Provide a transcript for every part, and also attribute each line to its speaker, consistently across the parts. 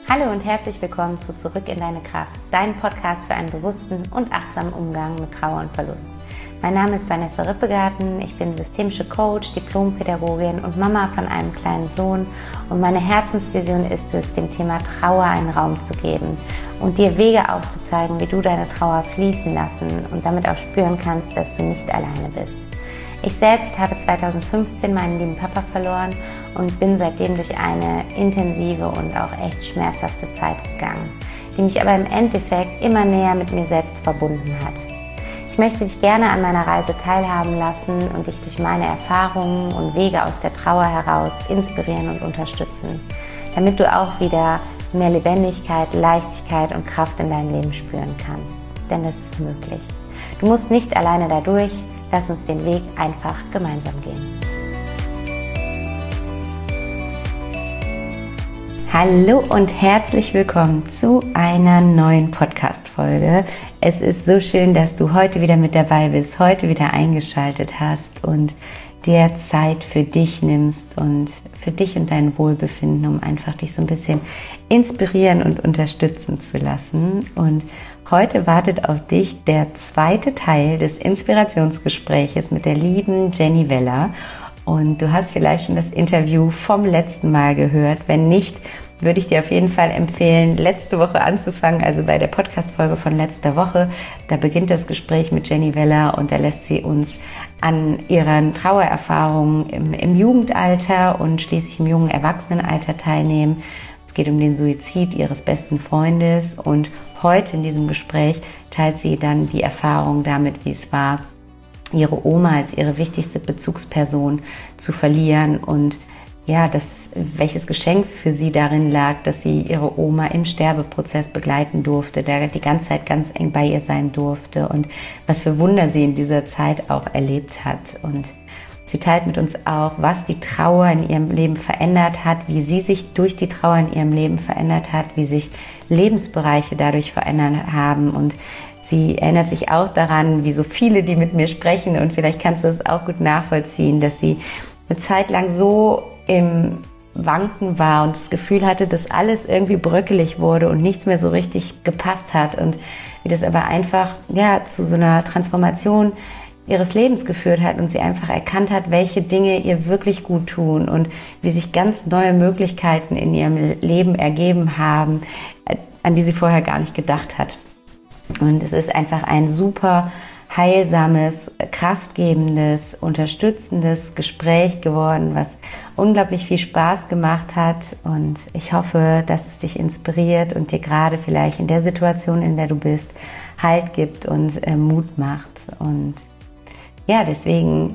Speaker 1: Hallo und herzlich willkommen zu Zurück in deine Kraft, dein Podcast für einen bewussten und achtsamen Umgang mit Trauer und Verlust. Mein Name ist Vanessa Rippegarten, ich bin systemische Coach, Diplompädagogin und Mama von einem kleinen Sohn und meine Herzensvision ist es, dem Thema Trauer einen Raum zu geben und dir Wege aufzuzeigen, wie du deine Trauer fließen lassen und damit auch spüren kannst, dass du nicht alleine bist. Ich selbst habe 2015 meinen lieben Papa verloren und bin seitdem durch eine intensive und auch echt schmerzhafte Zeit gegangen, die mich aber im Endeffekt immer näher mit mir selbst verbunden hat. Ich möchte dich gerne an meiner Reise teilhaben lassen und dich durch meine Erfahrungen und Wege aus der Trauer heraus inspirieren und unterstützen, damit du auch wieder mehr Lebendigkeit, Leichtigkeit und Kraft in deinem Leben spüren kannst. Denn das ist möglich. Du musst nicht alleine dadurch. Lass uns den Weg einfach gemeinsam gehen. Hallo und herzlich willkommen zu einer neuen Podcast-Folge. Es ist so schön, dass du heute wieder mit dabei bist, heute wieder eingeschaltet hast und dir Zeit für dich nimmst und für dich und dein Wohlbefinden, um einfach dich so ein bisschen inspirieren und unterstützen zu lassen. Und heute wartet auf dich der zweite Teil des Inspirationsgespräches mit der lieben Jenny Weller. Und du hast vielleicht schon das Interview vom letzten Mal gehört. Wenn nicht, würde ich dir auf jeden Fall empfehlen, letzte Woche anzufangen, also bei der Podcast-Folge von letzter Woche. Da beginnt das Gespräch mit Jenny Weller und da lässt sie uns an ihren Trauererfahrungen im Jugendalter und schließlich im jungen Erwachsenenalter teilnehmen. Es geht um den Suizid ihres besten Freundes und heute in diesem Gespräch teilt sie dann die Erfahrung damit, wie es war, ihre Oma als ihre wichtigste Bezugsperson zu verlieren und ja, welches Geschenk für sie darin lag, dass sie ihre Oma im Sterbeprozess begleiten durfte, der die ganze Zeit ganz eng bei ihr sein durfte und was für Wunder sie in dieser Zeit auch erlebt hat. Und sie teilt mit uns auch, was die Trauer in ihrem Leben verändert hat, wie sie sich durch die Trauer in ihrem Leben verändert hat, wie sich Lebensbereiche dadurch verändert haben. Und sie erinnert sich auch daran, wie so viele, die mit mir sprechen, und vielleicht kannst du es auch gut nachvollziehen, dass sie eine Zeit lang so im Wanken war und das Gefühl hatte, dass alles irgendwie bröckelig wurde und nichts mehr so richtig gepasst hat und wie das aber einfach zu so einer Transformation ihres Lebens geführt hat und sie einfach erkannt hat, welche Dinge ihr wirklich gut tun und wie sich ganz neue Möglichkeiten in ihrem Leben ergeben haben, an die sie vorher gar nicht gedacht hat. Und es ist einfach ein super heilsames, kraftgebendes, unterstützendes Gespräch geworden, was unglaublich viel Spaß gemacht hat, und ich hoffe, dass es dich inspiriert und dir gerade vielleicht in der Situation, in der du bist, Halt gibt und Mut macht. Und ja, deswegen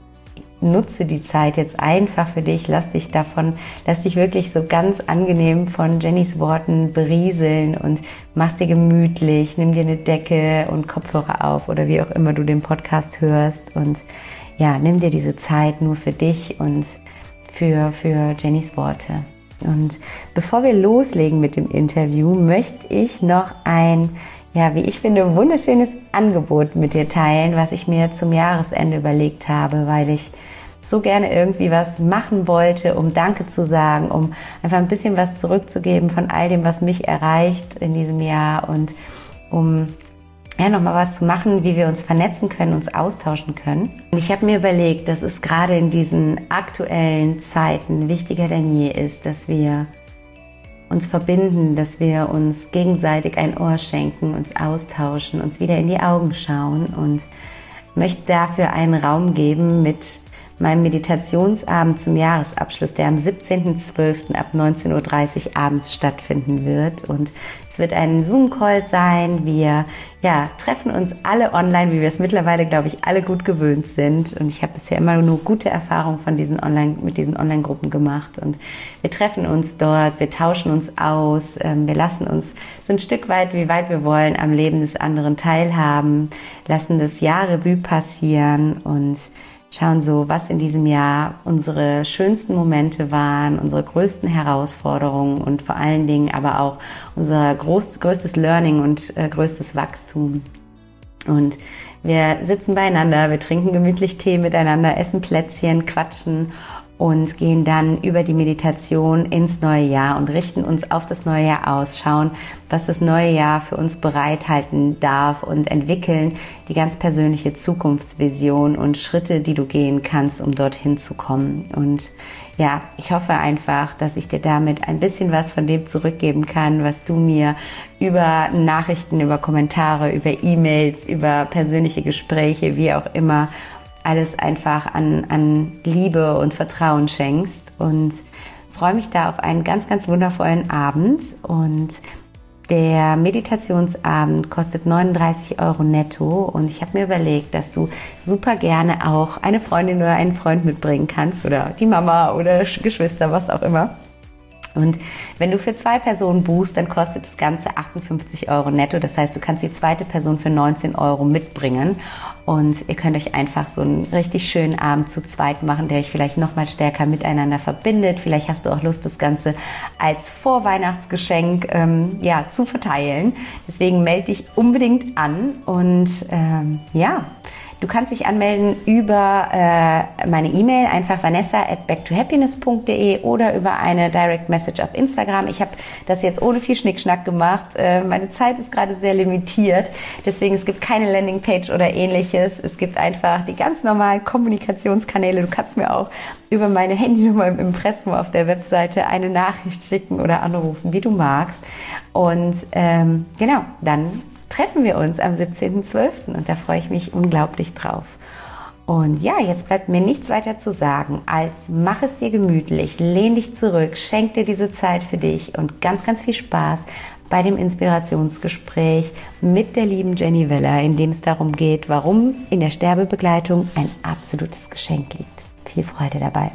Speaker 1: nutze die Zeit jetzt einfach für dich, lass dich wirklich so ganz angenehm von Jennys Worten berieseln und mach's dir gemütlich, nimm dir eine Decke und Kopfhörer auf oder wie auch immer du den Podcast hörst und ja, nimm dir diese Zeit nur für dich und für Jennys Worte. Und bevor wir loslegen mit dem Interview, möchte ich noch ein wie ich finde, wunderschönes Angebot mit dir teilen, was ich mir zum Jahresende überlegt habe, weil ich so gerne irgendwie was machen wollte, um Danke zu sagen, um einfach ein bisschen was zurückzugeben von all dem, was mich erreicht in diesem Jahr und um nochmal was zu machen, wie wir uns vernetzen können, uns austauschen können. Und ich habe mir überlegt, dass es gerade in diesen aktuellen Zeiten wichtiger denn je ist, dass wir uns verbinden, dass wir uns gegenseitig ein Ohr schenken, uns austauschen, uns wieder in die Augen schauen, und möchte dafür einen Raum geben mit meinem Meditationsabend zum Jahresabschluss, der am 17.12. ab 19:30 Uhr abends stattfinden wird. Und es wird ein Zoom-Call sein. Wir treffen uns alle online, wie wir es mittlerweile, glaube ich, alle gut gewöhnt sind. Und ich habe bisher immer nur gute Erfahrungen mit diesen Online-Gruppen gemacht. Und wir treffen uns dort, wir tauschen uns aus, wir lassen uns so ein Stück weit, wie weit wir wollen, am Leben des anderen teilhaben, lassen das Jahr Revue passieren und schauen so, was in diesem Jahr unsere schönsten Momente waren, unsere größten Herausforderungen und vor allen Dingen aber auch unser größtes Learning und größtes Wachstum. Und wir sitzen beieinander, wir trinken gemütlich Tee miteinander, essen Plätzchen, quatschen und gehen dann über die Meditation ins neue Jahr und richten uns auf das neue Jahr aus, schauen, was das neue Jahr für uns bereithalten darf und entwickeln die ganz persönliche Zukunftsvision und Schritte, die du gehen kannst, um dorthin zu kommen. Und ja, ich hoffe einfach, dass ich dir damit ein bisschen was von dem zurückgeben kann, was du mir über Nachrichten, über Kommentare, über E-Mails, über persönliche Gespräche, wie auch immer, alles einfach an Liebe und Vertrauen schenkst, und freue mich da auf einen ganz, ganz wundervollen Abend. Und der Meditationsabend kostet 39 € netto, und ich habe mir überlegt, dass du super gerne auch eine Freundin oder einen Freund mitbringen kannst oder die Mama oder Geschwister, was auch immer. Und wenn du für 2 Personen buchst, dann kostet das Ganze 58 € netto. Das heißt, du kannst die zweite Person für 19 € mitbringen. Und ihr könnt euch einfach so einen richtig schönen Abend zu zweit machen, der euch vielleicht noch mal stärker miteinander verbindet. Vielleicht hast du auch Lust, das Ganze als Vorweihnachtsgeschenk zu verteilen. Deswegen melde dich unbedingt an. Und du kannst dich anmelden über meine E-Mail, einfach vanessa@backtohappiness.de, oder über eine Direct Message auf Instagram. Ich habe das jetzt ohne viel Schnickschnack gemacht. Meine Zeit ist gerade sehr limitiert, deswegen es gibt keine Landingpage oder ähnliches. Es gibt einfach die ganz normalen Kommunikationskanäle. Du kannst mir auch über meine Handynummer im Impressum auf der Webseite eine Nachricht schicken oder anrufen, wie du magst. Und dann treffen wir uns am 17.12. und da freue ich mich unglaublich drauf. Und ja, jetzt bleibt mir nichts weiter zu sagen, als mach es dir gemütlich, lehn dich zurück, schenk dir diese Zeit für dich und ganz, ganz viel Spaß bei dem Inspirationsgespräch mit der lieben Jenny Weller, in dem es darum geht, warum in der Sterbebegleitung ein absolutes Geschenk liegt. Viel Freude dabei.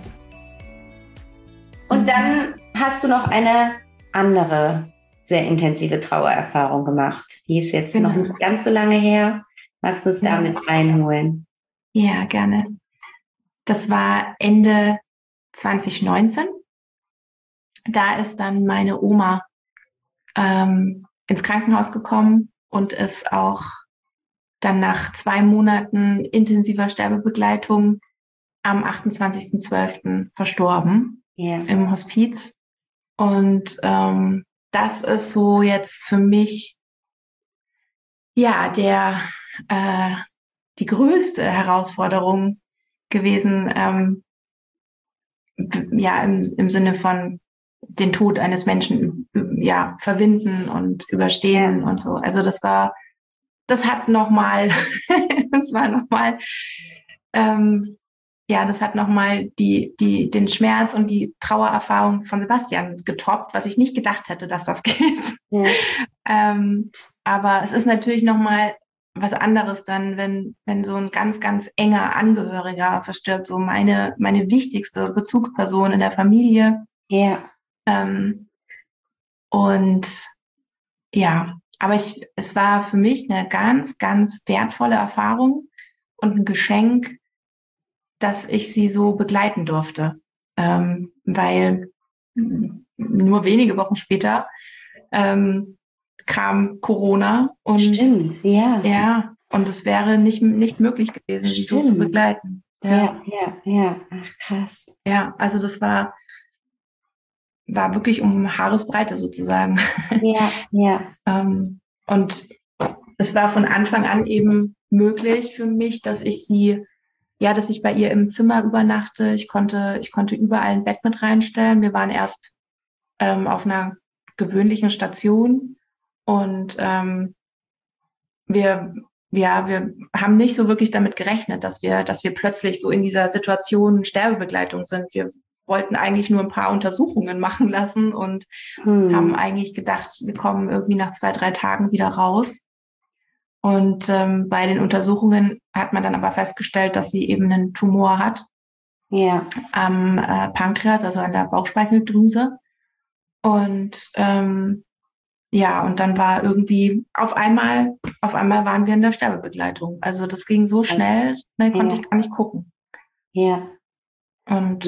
Speaker 1: Und dann hast du noch eine andere sehr intensive Trauererfahrung gemacht. Die ist jetzt noch nicht ganz so lange her. Magst du uns da mit reinholen?
Speaker 2: Ja, gerne. Das war Ende 2019. Da ist dann meine Oma ins Krankenhaus gekommen und ist auch dann nach 2 Monaten intensiver Sterbebegleitung am 28.12. verstorben im Hospiz. Und das ist so jetzt für mich die größte Herausforderung gewesen, im Sinne von den Tod eines Menschen verwinden und überstehen und so. Also das war nochmal den Schmerz und die Trauererfahrung von Sebastian getoppt, was ich nicht gedacht hätte, dass das geht. Ja. Aber es ist natürlich nochmal was anderes dann, wenn so ein ganz, ganz enger Angehöriger verstirbt, so meine wichtigste Bezugsperson in der Familie.
Speaker 1: Ja.
Speaker 2: Aber es war für mich eine ganz, ganz wertvolle Erfahrung und ein Geschenk, dass ich sie so begleiten durfte, weil nur wenige Wochen später kam Corona und und es wäre nicht möglich gewesen, sie so zu begleiten.
Speaker 1: Ja. Ach, krass.
Speaker 2: Ja, also das war wirklich um Haaresbreite sozusagen.
Speaker 1: Ja.
Speaker 2: Und es war von Anfang an eben möglich für mich, dass ich bei ihr im Zimmer übernachte. Ich konnte überall ein Bett mit reinstellen. Wir waren erst auf einer gewöhnlichen Station und wir haben nicht so wirklich damit gerechnet, dass wir plötzlich so in dieser Situation Sterbebegleitung sind. Wir wollten eigentlich nur ein paar Untersuchungen machen lassen und haben eigentlich gedacht, wir kommen irgendwie nach 2-3 Tagen wieder raus. Und bei den Untersuchungen hat man dann aber festgestellt, dass sie eben einen Tumor hat am Pankreas, also an der Bauchspeicheldrüse. Und und dann war irgendwie auf einmal waren wir in der Sterbebegleitung. Also das ging so schnell konnte ich gar nicht gucken.
Speaker 1: Ja.
Speaker 2: Und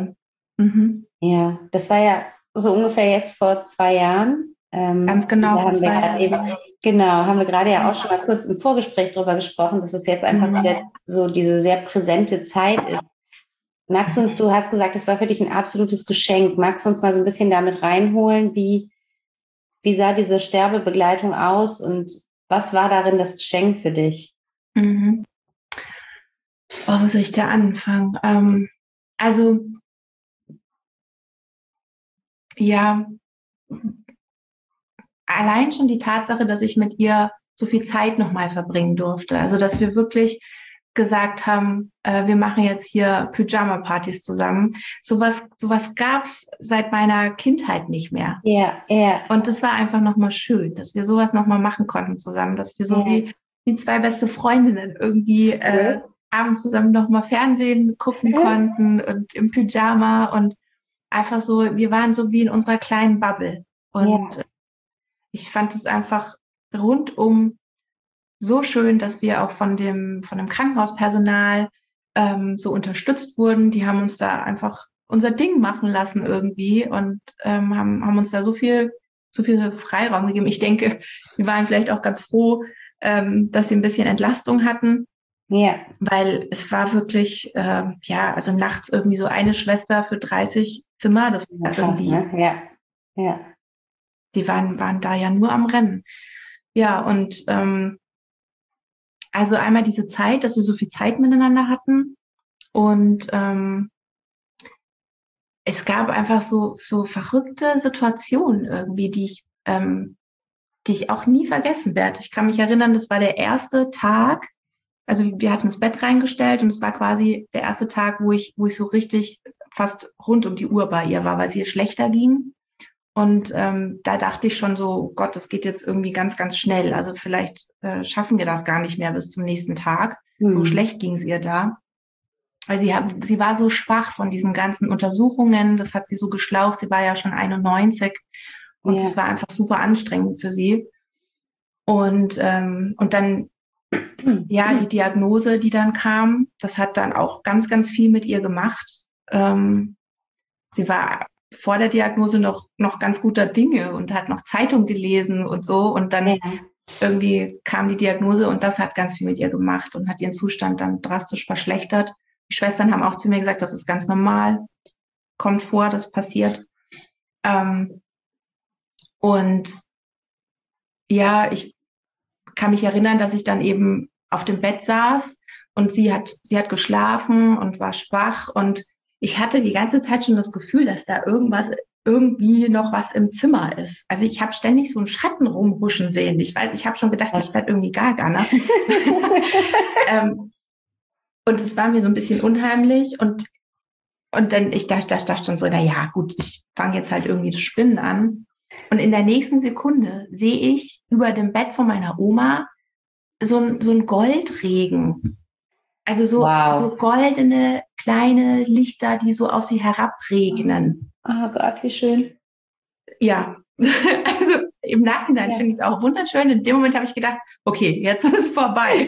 Speaker 1: das war ja so ungefähr jetzt vor 2 Jahren.
Speaker 2: Ganz genau, vor 2 Jahren.
Speaker 1: Haben wir gerade ja auch schon mal kurz im Vorgespräch drüber gesprochen, dass es jetzt einfach wieder so diese sehr präsente Zeit ist, Magst du uns, du hast gesagt, das war für dich ein absolutes Geschenk. Magst du uns mal so ein bisschen damit reinholen, wie sah diese Sterbebegleitung aus und was war darin das Geschenk für dich?
Speaker 2: Mhm. Oh, wo soll ich da anfangen? Also, ja, allein schon die Tatsache, dass ich mit ihr so viel Zeit nochmal verbringen durfte. Also, dass wir wirklich gesagt haben, wir machen jetzt hier Pyjama-Partys zusammen. Sowas gab's seit meiner Kindheit nicht mehr.
Speaker 1: Ja, ja.
Speaker 2: Und das war einfach nochmal schön, dass wir sowas nochmal machen konnten zusammen, dass wir so wie zwei beste Freundinnen irgendwie abends zusammen nochmal Fernsehen gucken konnten und im Pyjama und einfach so, wir waren so wie in unserer kleinen Bubble. Und ich fand es einfach rundum so schön, dass wir auch von dem Krankenhauspersonal so unterstützt wurden. Die haben uns da einfach unser Ding machen lassen irgendwie und haben uns da so viel Freiraum gegeben. Ich denke, wir waren vielleicht auch ganz froh, dass sie ein bisschen Entlastung hatten. Ja. Weil es war wirklich, also nachts irgendwie so eine Schwester für 30 Zimmer. Das war
Speaker 1: krass,
Speaker 2: irgendwie,
Speaker 1: ne? Ja.
Speaker 2: Die waren da ja nur am Rennen. Ja, und also einmal diese Zeit, dass wir so viel Zeit miteinander hatten und es gab einfach so verrückte Situationen irgendwie, die ich auch nie vergessen werde. Ich kann mich erinnern, das war der erste Tag, also wir hatten das Bett reingestellt und es war quasi der erste Tag, wo ich so richtig fast rund um die Uhr bei ihr war, weil es ihr schlechter ging. Und da dachte ich schon so, Gott, das geht jetzt irgendwie ganz, ganz schnell. Also vielleicht schaffen wir das gar nicht mehr bis zum nächsten Tag. So schlecht ging es ihr da. Weil sie war so schwach von diesen ganzen Untersuchungen. Das hat sie so geschlaucht. Sie war ja schon 91 und es war einfach super anstrengend für sie. Und dann, ja, die Diagnose, die dann kam, das hat dann auch ganz, ganz viel mit ihr gemacht. Sie war vor der Diagnose noch ganz guter Dinge und hat noch Zeitung gelesen und so. Und dann irgendwie kam die Diagnose und das hat ganz viel mit ihr gemacht und hat ihren Zustand dann drastisch verschlechtert. Die Schwestern haben auch zu mir gesagt, das ist ganz normal, kommt vor, das passiert. Und ja, ich kann mich erinnern, dass ich dann eben auf dem Bett saß und sie hat geschlafen und war schwach und ich hatte die ganze Zeit schon das Gefühl, dass da irgendwie noch was im Zimmer ist. Also ich habe ständig so einen Schatten rumhuschen sehen. Ich habe schon gedacht, ich werde irgendwie gaga, ne? Und es war mir so ein bisschen unheimlich und dann, ich dachte schon so, na ja, gut, ich fange jetzt halt irgendwie zu spinnen an. Und in der nächsten Sekunde sehe ich über dem Bett von meiner Oma so ein Goldregen. Also so goldene kleine Lichter, die so auf sie herabregnen.
Speaker 1: Oh Gott, wie schön.
Speaker 2: Ja, also im Nachhinein finde ich es auch wunderschön. In dem Moment habe ich gedacht, okay, jetzt ist es vorbei.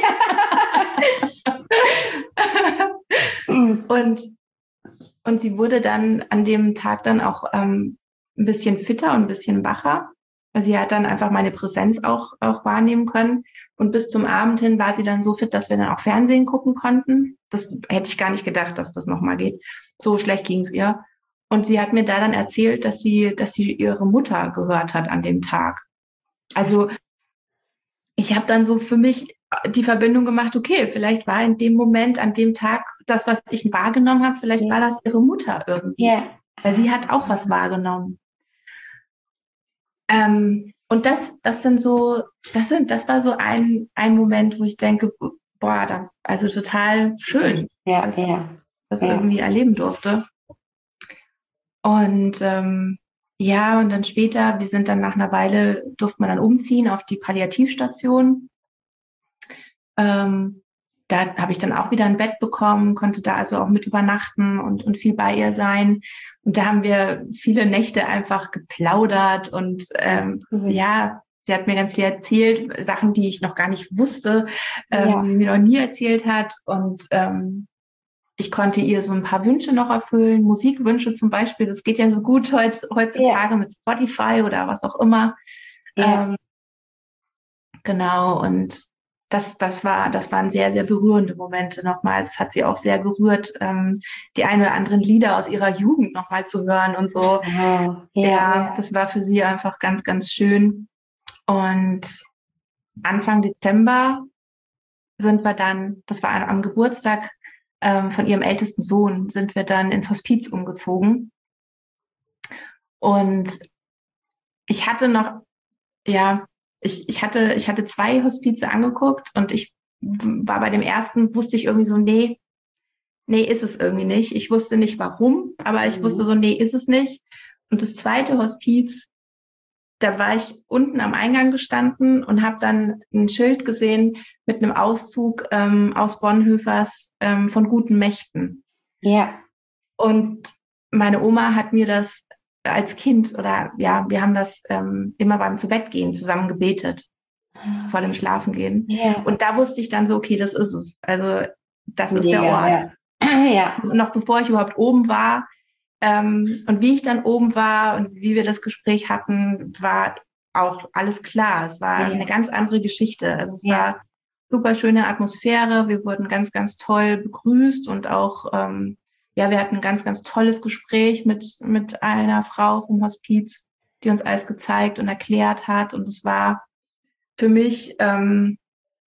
Speaker 2: Und sie wurde dann an dem Tag dann auch ein bisschen fitter und ein bisschen wacher. Also sie hat dann einfach meine Präsenz auch wahrnehmen können. Und bis zum Abend hin war sie dann so fit, dass wir dann auch Fernsehen gucken konnten. Das hätte ich gar nicht gedacht, dass das nochmal geht. So schlecht ging es ihr. Und sie hat mir da dann erzählt, dass sie ihre Mutter gehört hat an dem Tag. Also ich habe dann so für mich die Verbindung gemacht, okay, vielleicht war in dem Moment, an dem Tag, das, was ich wahrgenommen habe, vielleicht war das ihre Mutter irgendwie. Ja. Weil sie hat auch was wahrgenommen. Und das war so ein Moment, wo ich denke, boah, also total schön, dass irgendwie erleben durfte. Und und dann später, wir sind dann nach einer Weile, durfte man dann umziehen auf die Palliativstation. Da habe ich dann auch wieder ein Bett bekommen, konnte da also auch mit übernachten und viel bei ihr sein. Und da haben wir viele Nächte einfach geplaudert und sie hat mir ganz viel erzählt, Sachen, die ich noch gar nicht wusste, die sie mir noch nie erzählt hat. Und ich konnte ihr so ein paar Wünsche noch erfüllen, Musikwünsche zum Beispiel. Das geht ja so gut heutzutage mit Spotify oder was auch immer. Genau, und das waren sehr, sehr berührende Momente nochmal. Es hat sie auch sehr gerührt, die ein oder anderen Lieder aus ihrer Jugend nochmal zu hören und so.
Speaker 1: Wow.
Speaker 2: Ja, das war für sie einfach ganz, ganz schön. Und Anfang Dezember sind wir dann, das war am Geburtstag von ihrem ältesten Sohn, sind wir dann ins Hospiz umgezogen. Und ich hatte noch, ja, ich hatte 2 Hospize angeguckt und ich war bei dem ersten, wusste ich irgendwie so, nee, ist es irgendwie nicht. Ich wusste nicht warum, aber ich wusste so, nee, ist es nicht. Und das zweite Hospiz, da war ich unten am Eingang gestanden und habe dann ein Schild gesehen mit einem Auszug aus Bonhoeffers von guten Mächten.
Speaker 1: Ja.
Speaker 2: Und meine Oma hat mir das als Kind oder ja, wir haben das immer beim Zubettgehen zusammen gebetet, vor dem Schlafengehen.
Speaker 1: Ja.
Speaker 2: Und da wusste ich dann so, okay, das ist es. Also das ist der Ort.
Speaker 1: Ja. Ja.
Speaker 2: Noch bevor ich überhaupt oben war und wie ich dann oben war und wie wir das Gespräch hatten, war auch alles klar. Es war eine ganz andere Geschichte. Also es war super schöne Atmosphäre. Wir wurden ganz, ganz toll begrüßt und auch wir hatten ein ganz, ganz tolles Gespräch mit einer Frau vom Hospiz, die uns alles gezeigt und erklärt hat. Und es war für mich ganz,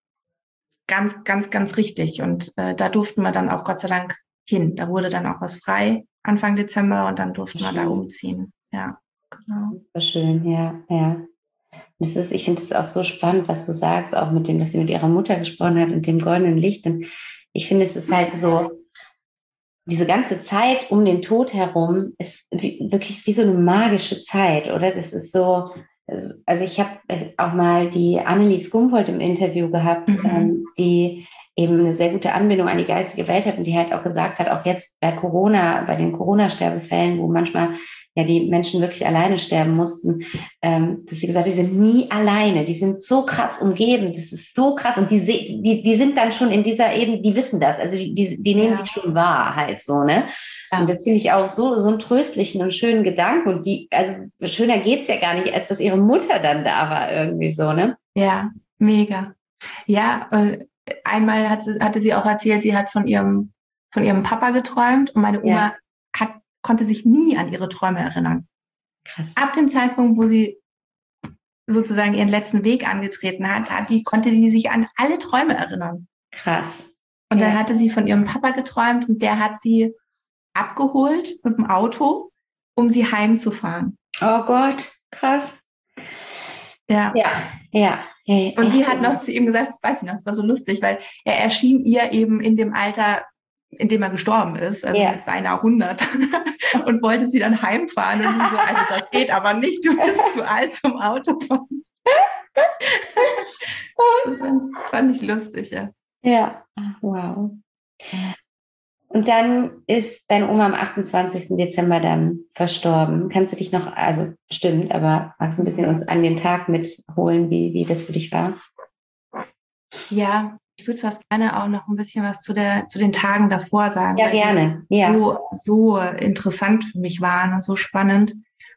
Speaker 2: ganz, ganz richtig. Und da durften wir dann auch Gott sei Dank hin. Da wurde dann auch was frei Anfang Dezember und dann durften wir da umziehen. Ja, genau.
Speaker 1: Super schön, ja. Ich finde es auch so spannend, was du sagst, auch mit dem, dass sie mit ihrer Mutter gesprochen hat und dem goldenen Licht. Und ich finde, es ist halt so, diese ganze Zeit um den Tod herum ist wirklich wie so eine magische Zeit, oder? Das ist so, also ich habe auch mal die Annelies Gumpold im Interview gehabt, die eben eine sehr gute Anbindung an die geistige Welt hat und die halt auch gesagt hat, auch jetzt bei den Corona-Sterbefällen, wo manchmal ja die Menschen wirklich alleine sterben mussten, dass sie gesagt hat, die sind nie alleine, die sind so krass umgeben, das ist so krass und die sind dann schon in dieser Ebene, die wissen das, also die nehmen die schon wahr halt so, ne? Ja. Und das finde ich auch so einen tröstlichen und schönen Gedanken und also schöner geht's ja gar nicht, als dass ihre Mutter dann da war irgendwie so, ne?
Speaker 2: Ja, mega. Ja, einmal hatte sie auch erzählt, sie hat von ihrem Papa geträumt und meine Oma konnte sich nie an ihre Träume erinnern. Krass. Ab dem Zeitpunkt, wo sie sozusagen ihren letzten Weg angetreten hat, konnte sie sich an alle Träume erinnern.
Speaker 1: Krass.
Speaker 2: Und dann hatte sie von ihrem Papa geträumt und der hat sie abgeholt mit dem Auto, um sie heimzufahren.
Speaker 1: Oh Gott, krass. Ja. Hey,
Speaker 2: und sie hat noch zu ihm gesagt, das weiß ich noch, das war so lustig, weil er erschien ihr eben in dem Alter, in dem er gestorben ist, also mit beinahe 100 und wollte sie dann heimfahren und sie so, also das geht aber nicht, du bist zu alt zum Autofahren. Das fand ich lustig, ja.
Speaker 1: Ja, wow. Und dann ist deine Oma am 28. Dezember dann verstorben. Kannst du dich noch, also stimmt, aber magst du ein bisschen uns an den Tag mitholen, wie das für dich war?
Speaker 2: Ja, ich würde fast gerne auch noch ein bisschen was zu den Tagen davor sagen.
Speaker 1: Ja, gerne.
Speaker 2: Ja. So interessant für mich waren und so spannend.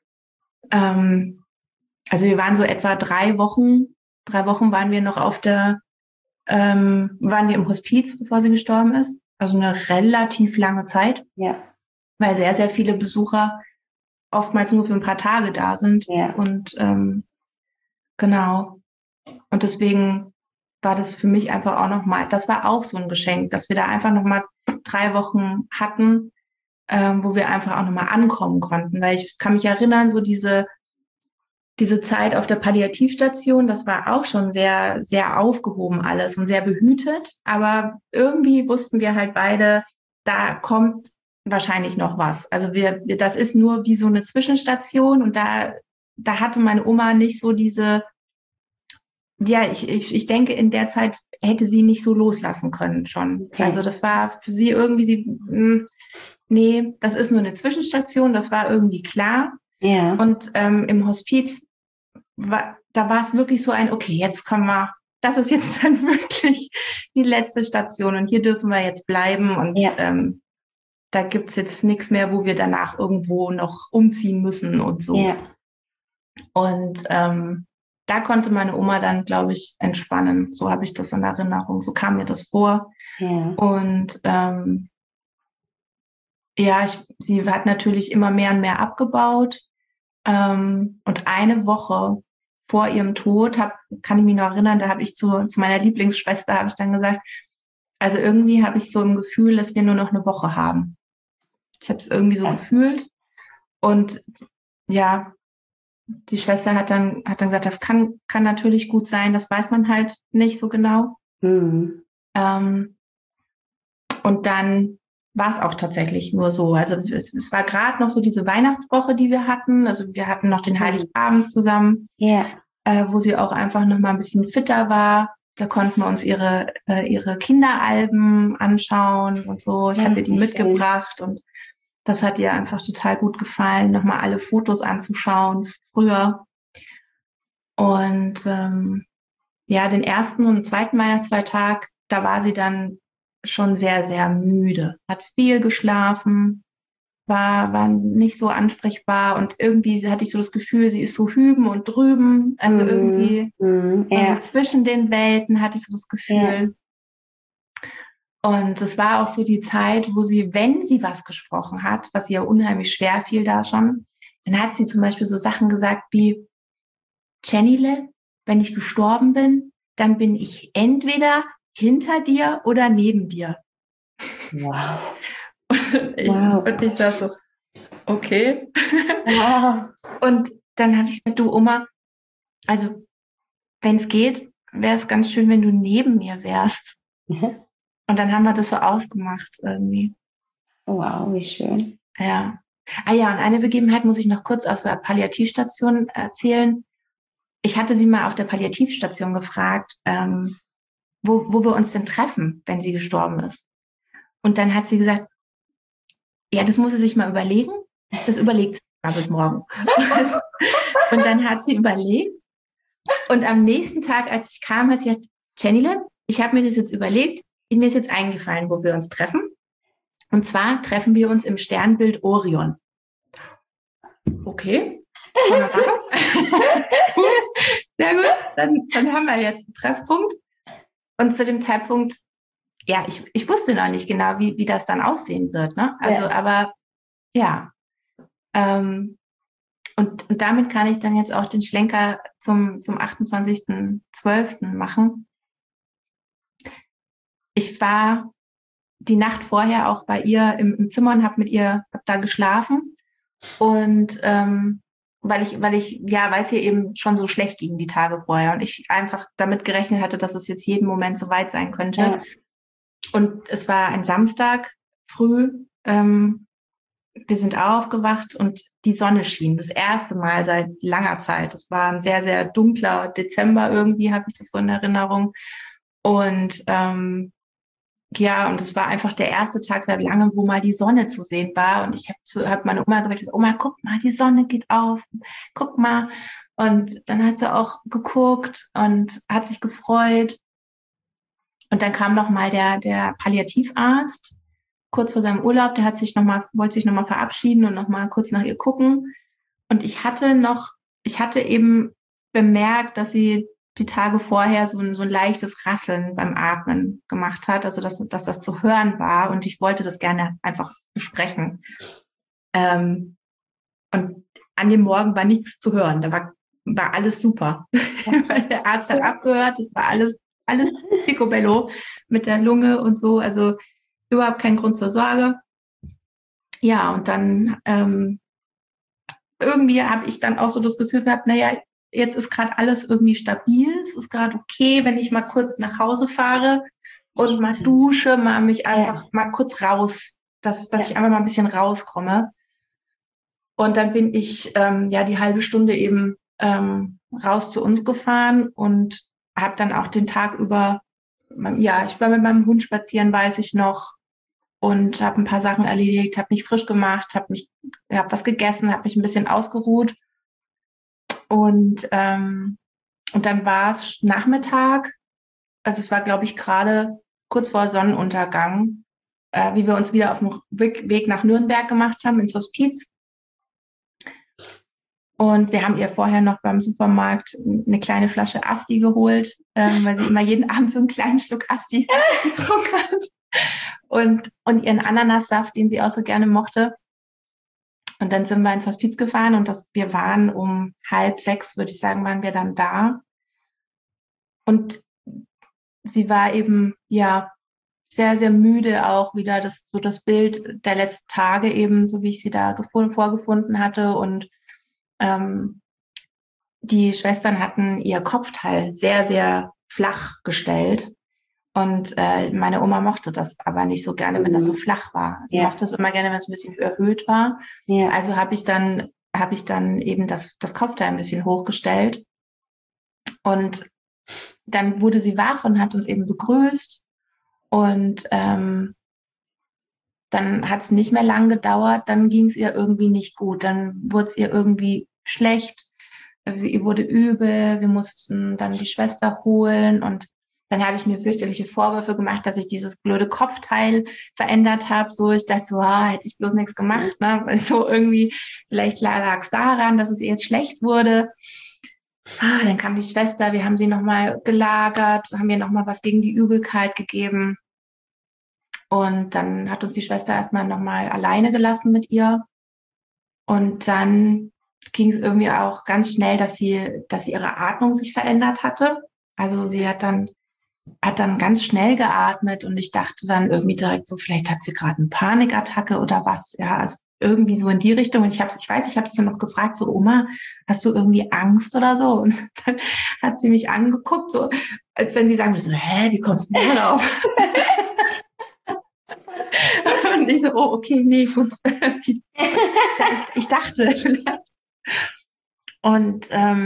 Speaker 2: Also wir waren so etwa 3 Wochen. 3 Wochen waren wir noch waren wir im Hospiz, bevor sie gestorben ist. Also eine relativ lange Zeit.
Speaker 1: Ja.
Speaker 2: Weil sehr, sehr viele Besucher oftmals nur für ein paar Tage da sind.
Speaker 1: Ja.
Speaker 2: Und genau. Und deswegen war das für mich einfach auch nochmal, das war auch so ein Geschenk, dass wir da einfach nochmal 3 Wochen hatten, wo wir einfach auch nochmal ankommen konnten. Weil ich kann mich erinnern, so diese Zeit auf der Palliativstation, das war auch schon sehr, sehr aufgehoben alles und sehr behütet. Aber irgendwie wussten wir halt beide, da kommt wahrscheinlich noch was. Also das ist nur wie so eine Zwischenstation und da hatte meine Oma nicht so diese, ja, ich denke, in der Zeit hätte sie nicht so loslassen können schon. Okay. Also das war für sie irgendwie, nee, das ist nur eine Zwischenstation, das war irgendwie klar.
Speaker 1: Ja.
Speaker 2: Und im Hospiz da war es wirklich so okay, jetzt kommen wir, das ist jetzt dann wirklich die letzte Station und hier dürfen wir jetzt bleiben und da gibt's jetzt nichts mehr, wo wir danach irgendwo noch umziehen müssen und so.
Speaker 1: Ja.
Speaker 2: Und da konnte meine Oma dann, glaube ich, entspannen. So habe ich das in Erinnerung. So kam mir das vor.
Speaker 1: Ja.
Speaker 2: Und sie hat natürlich immer mehr und mehr abgebaut. Und eine Woche vor ihrem Tod kann ich mich noch erinnern, da habe ich zu meiner Lieblingsschwester, habe ich dann gesagt, also irgendwie habe ich so ein Gefühl, dass wir nur noch eine Woche haben. Ich habe es irgendwie so gefühlt. Und ja, die Schwester hat dann gesagt, das kann natürlich gut sein, das weiß man halt nicht so genau. Und dann war es auch tatsächlich nur so. Also es war gerade noch so diese Weihnachtswoche, die wir hatten. Also wir hatten noch den Heiligabend zusammen, wo sie auch einfach noch mal ein bisschen fitter war. Da konnten wir uns ihre Kinderalben anschauen und so. Ich habe ihr die mitgebracht und das hat ihr einfach total gut gefallen, nochmal alle Fotos anzuschauen früher. Und den ersten und zweiten Weihnachtsfeiertag, da war sie dann schon sehr, sehr müde, hat viel geschlafen, war nicht so ansprechbar und irgendwie hatte ich so das Gefühl, sie ist so hüben und drüben, also irgendwie also zwischen den Welten hatte ich so das Gefühl. Und es war auch so die Zeit, wo sie, wenn sie was gesprochen hat, was ihr unheimlich schwer fiel da schon, dann hat sie zum Beispiel so Sachen gesagt wie, Jennyle, wenn ich gestorben bin, dann bin ich entweder hinter dir oder neben dir.
Speaker 1: Wow.
Speaker 2: Und ich war so, okay.
Speaker 1: Wow.
Speaker 2: Und dann habe ich gesagt, du Oma, also wenn es geht, wäre es ganz schön, wenn du neben mir wärst. Und dann haben wir das so ausgemacht irgendwie.
Speaker 1: Wow, wie schön.
Speaker 2: Ja. Und eine Begebenheit muss ich noch kurz aus der Palliativstation erzählen. Ich hatte sie mal auf der Palliativstation gefragt, wo wir uns denn treffen, wenn sie gestorben ist. Und dann hat sie gesagt, ja, das muss sie sich mal überlegen. Das überlegt sie mal bis morgen. Und dann hat sie überlegt. Und am nächsten Tag, als ich kam, hat sie gesagt, Jennyle, ich habe mir das jetzt überlegt. Mir ist jetzt eingefallen, wo wir uns treffen. Und zwar treffen wir uns im Sternbild Orion. Okay. Cool. Sehr gut. Dann haben wir jetzt einen Treffpunkt. Und zu dem Zeitpunkt, ja, ich wusste noch nicht genau, wie das dann aussehen wird. Ne? Also, aber ja. Und damit kann ich dann jetzt auch den Schlenker zum 28.12. machen. Ich war die Nacht vorher auch bei ihr im Zimmer und habe da geschlafen. Und weil es ihr eben schon so schlecht ging die Tage vorher und ich einfach damit gerechnet hatte, dass es jetzt jeden Moment so weit sein könnte. Ja. Und es war ein Samstag früh. Wir sind aufgewacht und die Sonne schien. Das erste Mal seit langer Zeit. Es war ein sehr, sehr dunkler Dezember irgendwie, habe ich das so in Erinnerung. Und und es war einfach der erste Tag seit langem, wo mal die Sonne zu sehen war. Und ich hab meine Oma gesagt, Oma, guck mal, die Sonne geht auf. Guck mal. Und dann hat sie auch geguckt und hat sich gefreut. Und dann kam noch mal der Palliativarzt kurz vor seinem Urlaub. Der wollte sich noch mal verabschieden und noch mal kurz nach ihr gucken. Und ich hatte eben bemerkt, dass sie die Tage vorher so ein leichtes Rasseln beim Atmen gemacht hat, also dass das zu hören war und ich wollte das gerne einfach besprechen. Und an dem Morgen war nichts zu hören, da war alles super, weil der Arzt hat abgehört, das war alles picobello mit der Lunge und so, also überhaupt kein Grund zur Sorge. Ja, und dann irgendwie habe ich dann auch so das Gefühl gehabt, naja, jetzt ist gerade alles irgendwie stabil. Es ist gerade okay, wenn ich mal kurz nach Hause fahre und mal dusche, mich einfach mal kurz raus, dass ich einfach mal ein bisschen rauskomme. Und dann bin ich die halbe Stunde eben raus zu uns gefahren und habe dann auch den Tag über, ich war mit meinem Hund spazieren, weiß ich noch, und habe ein paar Sachen erledigt, habe mich frisch gemacht, habe was gegessen, habe mich ein bisschen ausgeruht. Und dann war es Nachmittag, also es war, glaube ich, gerade kurz vor Sonnenuntergang, wie wir uns wieder auf dem Weg nach Nürnberg gemacht haben, ins Hospiz. Und wir haben ihr vorher noch beim Supermarkt eine kleine Flasche Asti geholt, weil sie immer jeden Abend so einen kleinen Schluck Asti getrunken hat. Und ihren Ananassaft, den sie auch so gerne mochte. Und dann sind wir ins Hospiz gefahren und wir waren um 5:30, würde ich sagen, waren wir dann da. Und sie war eben, ja, sehr, sehr müde auch wieder, das Bild der letzten Tage eben, so wie ich sie da vorgefunden hatte. Und die Schwestern hatten ihr Kopfteil sehr, sehr flach gestellt. Und meine Oma mochte das aber nicht so gerne, wenn das so flach war. Sie mochte es immer gerne, wenn es ein bisschen erhöht war. Ja. Also habe ich dann eben das Kopfteil ein bisschen hochgestellt. Und dann wurde sie wach und hat uns eben begrüßt. Und dann hat es nicht mehr lang gedauert. Dann ging es ihr irgendwie nicht gut. Dann wurde es ihr irgendwie schlecht. Ihr wurde übel. Wir mussten dann die Schwester holen. Und dann habe ich mir fürchterliche Vorwürfe gemacht, dass ich dieses blöde Kopfteil verändert habe. So, ich dachte so, hätte ich bloß nichts gemacht. Ne? Weil so irgendwie, vielleicht lag es daran, dass es ihr jetzt schlecht wurde. Dann kam die Schwester, wir haben sie nochmal gelagert, haben ihr nochmal was gegen die Übelkeit gegeben. Und dann hat uns die Schwester erstmal nochmal alleine gelassen mit ihr. Und dann ging es irgendwie auch ganz schnell, dass sie ihre Atmung sich verändert hatte. Also sie hat dann ganz schnell geatmet und ich dachte dann irgendwie direkt so, vielleicht hat sie gerade eine Panikattacke oder was. Ja, also irgendwie so in die Richtung. Und ich habe sie dann noch gefragt, so, Oma, hast du irgendwie Angst oder so? Und dann hat sie mich angeguckt, so, als wenn sie sagen würde, so, wie kommst du denn darauf? Und ich so, oh, okay, nee, gut. Ich dachte vielleicht. Und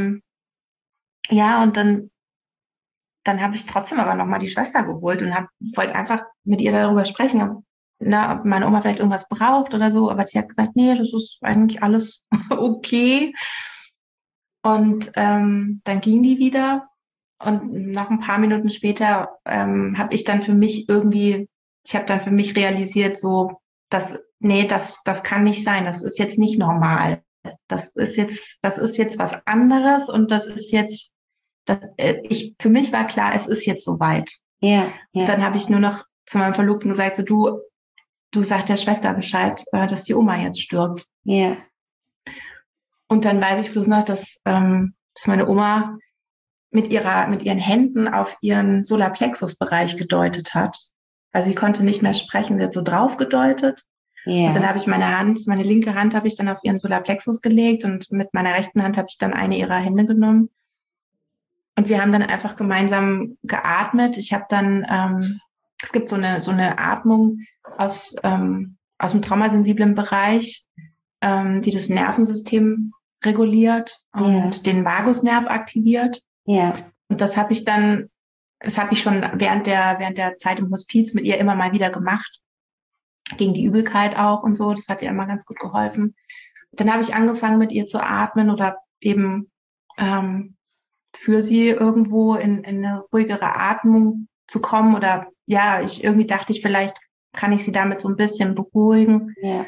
Speaker 2: und dann habe ich trotzdem aber nochmal die Schwester geholt und wollte einfach mit ihr darüber sprechen, ob meine Oma vielleicht irgendwas braucht oder so. Aber sie hat gesagt, nee, das ist eigentlich alles okay. Und dann ging die wieder. Und noch ein paar Minuten später habe ich dann für mich realisiert, so, das kann nicht sein. Das ist jetzt nicht normal. Das ist jetzt was anderes und das ist jetzt, für mich war klar, es ist jetzt soweit. Ja. Und dann habe ich nur noch zu meinem Verlobten gesagt, so, du sagst der Schwester Bescheid, dass die Oma jetzt stirbt. Ja. Und dann weiß ich bloß noch, dass meine Oma mit ihren Händen auf ihren Solarplexus-Bereich gedeutet hat. Also sie konnte nicht mehr sprechen, sie hat so drauf gedeutet. Yeah. Und dann habe ich meine linke Hand habe ich dann auf ihren Solarplexus gelegt und mit meiner rechten Hand habe ich dann eine ihrer Hände genommen. Und wir haben dann einfach gemeinsam geatmet. Ich habe dann, es gibt so eine Atmung aus dem traumasensiblen Bereich, die das Nervensystem reguliert und den Vagusnerv aktiviert. Ja. Und das habe ich schon während der Zeit im Hospiz mit ihr immer mal wieder gemacht. Gegen die Übelkeit auch und so. Das hat ihr immer ganz gut geholfen. Dann habe ich angefangen, mit ihr zu atmen oder eben für sie irgendwo in eine ruhigere Atmung zu kommen. Oder irgendwie dachte ich, vielleicht kann ich sie damit so ein bisschen beruhigen. Ja.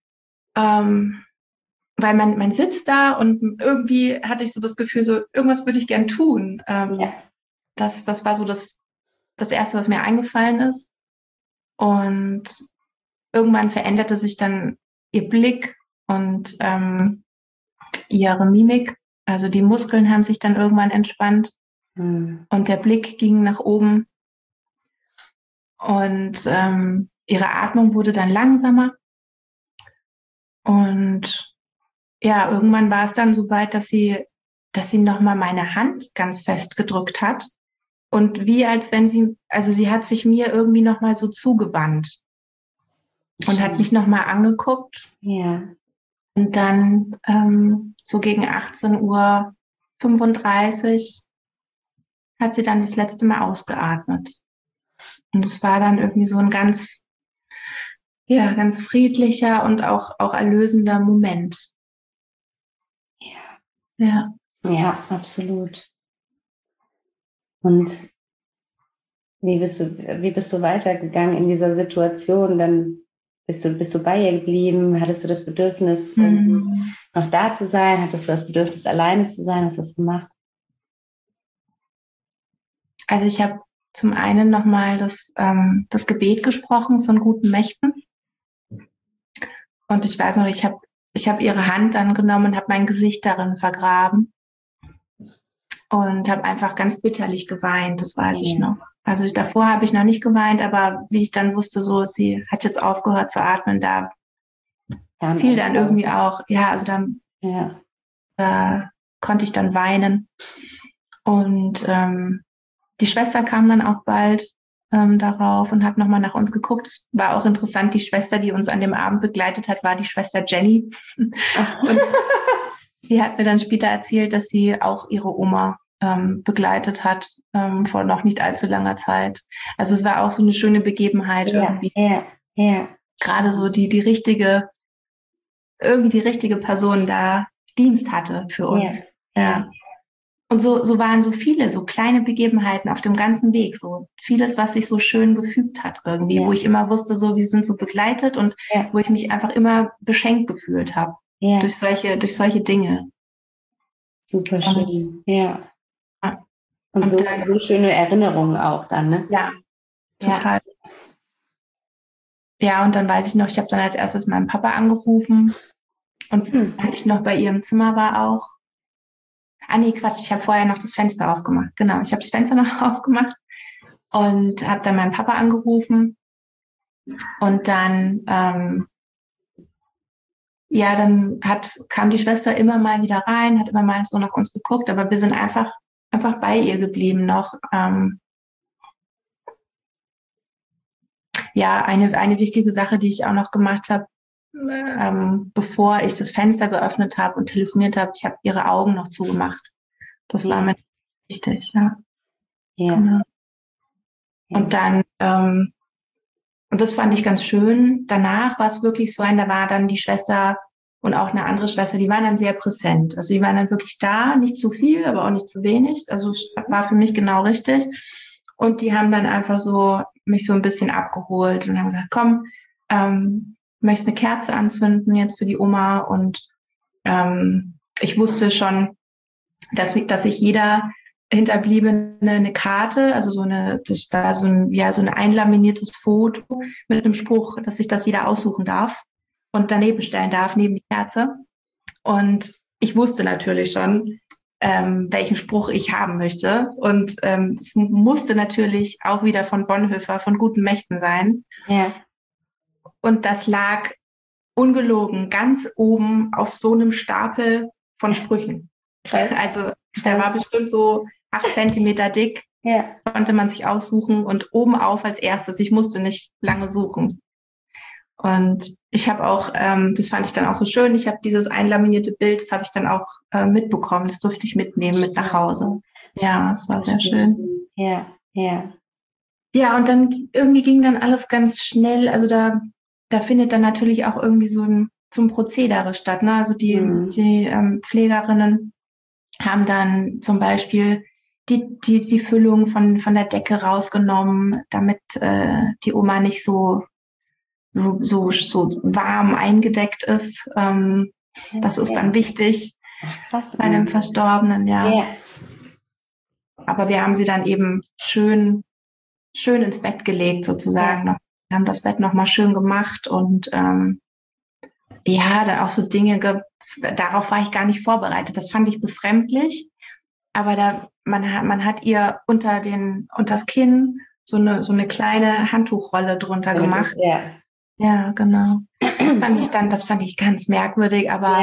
Speaker 2: Weil man sitzt da und irgendwie hatte ich so das Gefühl, so irgendwas würde ich gern tun. Das war so das Erste, was mir eingefallen ist. Und irgendwann veränderte sich dann ihr Blick und ihre Mimik. Also die Muskeln haben sich dann irgendwann entspannt und der Blick ging nach oben. Und ihre Atmung wurde dann langsamer. Und ja, irgendwann war es dann so weit, dass sie nochmal meine Hand ganz fest gedrückt hat. Und wie als wenn sie hat sich mir irgendwie nochmal so zugewandt und hat mich nochmal angeguckt. Ja. Und dann so gegen 18:35 Uhr hat sie dann das letzte Mal ausgeatmet. Und es war dann irgendwie so ein ganz friedlicher und auch erlösender Moment. Ja.
Speaker 1: Ja, absolut. Und wie bist du weitergegangen in dieser Situation? Dann Bist du bei ihr geblieben? Hattest du das Bedürfnis, noch da zu sein? Hattest du das Bedürfnis, alleine zu sein? Was hast du gemacht?
Speaker 2: Also ich habe zum einen nochmal das Gebet gesprochen von guten Mächten. Und ich weiß noch, ich hab ihre Hand dann genommen und habe mein Gesicht darin vergraben und habe einfach ganz bitterlich geweint, das weiß ich noch. Also davor habe ich noch nicht geweint, aber wie ich dann wusste, so, sie hat jetzt aufgehört zu atmen, da fiel dann irgendwie auch, also dann konnte ich dann weinen. Und die Schwester kam dann auch bald darauf und hat nochmal nach uns geguckt. Es war auch interessant, die Schwester, die uns an dem Abend begleitet hat, war die Schwester Jenny. Und sie hat mir dann später erzählt, dass sie auch ihre Oma begleitet hat vor noch nicht allzu langer Zeit. Also es war auch so eine schöne Begebenheit irgendwie. Gerade so die richtige Person da Dienst hatte für uns. Und so waren so viele, so kleine Begebenheiten auf dem ganzen Weg, so vieles, was sich so schön gefügt hat irgendwie, wo ich immer wusste, so, wir sind so begleitet und wo ich mich einfach immer beschenkt gefühlt habe durch solche Dinge.
Speaker 1: Super schön, Und so, dann, so schöne Erinnerungen auch dann, ne?
Speaker 2: Ja, total. Ja, und dann weiß ich noch, ich habe dann als erstes meinen Papa angerufen und als ich noch bei ihr im Zimmer war auch. Nee, Quatsch, ich habe vorher noch das Fenster aufgemacht. Genau, ich habe das Fenster noch aufgemacht und habe dann meinen Papa angerufen. Und dann, kam die Schwester immer mal wieder rein, hat immer mal so nach uns geguckt, aber wir sind einfach bei ihr geblieben noch. Eine wichtige Sache, die ich auch noch gemacht habe, bevor ich das Fenster geöffnet habe und telefoniert habe, ich habe ihre Augen noch zugemacht. Das war mir wichtig, Genau. Und dann, und das fand ich ganz schön. Danach war es wirklich so da war dann die Schwester und auch eine andere Schwester, die waren dann sehr präsent. Also die waren dann wirklich da, nicht zu viel, aber auch nicht zu wenig. Also es war für mich genau richtig. Und die haben dann einfach so mich so ein bisschen abgeholt und haben gesagt, komm, möchtest eine Kerze anzünden jetzt für die Oma? Und ich wusste schon, dass sich jeder Hinterbliebene eine Karte, also das war so ein einlaminiertes Foto mit einem Spruch, dass sich das jeder aussuchen darf und daneben stellen darf, neben die Kerze. Und ich wusste natürlich schon, welchen Spruch ich haben möchte. Und es musste natürlich auch wieder von Bonhoeffer, von guten Mächten sein.
Speaker 1: Ja.
Speaker 2: Und das lag ungelogen ganz oben auf so einem Stapel von Sprüchen. Krass. Also der war bestimmt so 8 Zentimeter dick, konnte man sich aussuchen und oben auf als erstes. Ich musste nicht lange suchen. Und ich habe auch, das fand ich dann auch so schön, ich habe dieses einlaminierte Bild, das habe ich dann auch mitbekommen, das durfte ich mitnehmen mit nach Hause. Ja, es war sehr schön.
Speaker 1: Ja.
Speaker 2: Ja, und dann irgendwie ging dann alles ganz schnell, also da findet dann natürlich auch irgendwie so ein Prozedere statt, ne? Also die Pflegerinnen haben dann zum Beispiel die Füllung von der Decke rausgenommen, damit die Oma nicht so warm eingedeckt ist. Das ist dann wichtig. Krass, bei einem Verstorbenen, ja. Aber wir haben sie dann eben schön ins Bett gelegt sozusagen. Wir haben das Bett nochmal schön gemacht und dann auch so Dinge, darauf war ich gar nicht vorbereitet. Das fand ich befremdlich. Aber man hat ihr unters Kinn so eine kleine Handtuchrolle drunter gemacht. Ja, genau. Das fand ich ganz merkwürdig, aber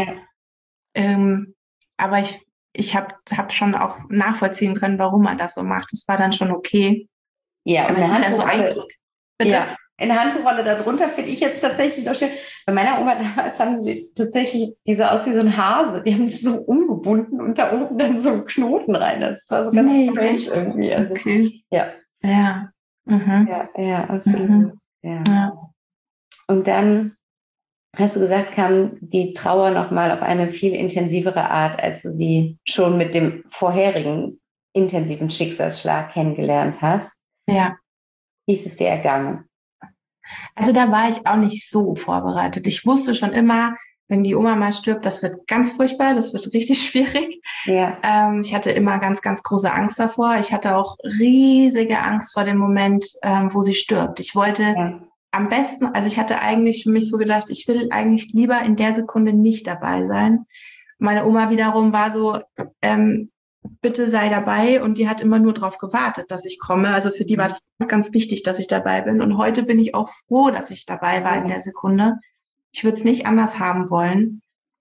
Speaker 2: ich hab schon auch nachvollziehen können, warum man das so macht. Das war dann schon okay.
Speaker 1: Ja, und eine Handtuchrolle. Bitte? Ja, eine Handtuchrolle darunter finde ich jetzt tatsächlich noch schön. Bei meiner Oma damals haben sie tatsächlich, die sah aus wie so ein Hase. Die haben es so umgebunden und da oben dann so einen Knoten rein. Das war so ganz strange irgendwie. Also,
Speaker 2: okay. Ja.
Speaker 1: Mhm. Ja, absolut. Mhm. Ja. Und dann, hast du gesagt, kam die Trauer nochmal auf eine viel intensivere Art, als du sie schon mit dem vorherigen intensiven Schicksalsschlag kennengelernt hast.
Speaker 2: Ja.
Speaker 1: Wie ist es dir ergangen?
Speaker 2: Also da war ich auch nicht so vorbereitet. Ich wusste schon immer, wenn die Oma mal stirbt, das wird ganz furchtbar, das wird richtig schwierig.
Speaker 1: Ja.
Speaker 2: Ich hatte immer ganz, ganz große Angst davor. Ich hatte auch riesige Angst vor dem Moment, wo sie stirbt. Ich wollte am besten, also ich hatte eigentlich für mich so gedacht, ich will eigentlich lieber in der Sekunde nicht dabei sein. Meine Oma wiederum war so, bitte sei dabei, und die hat immer nur darauf gewartet, dass ich komme. Also für die war das ganz, ganz wichtig, dass ich dabei bin. Und heute bin ich auch froh, dass ich dabei war in der Sekunde. Ich würde es nicht anders haben wollen.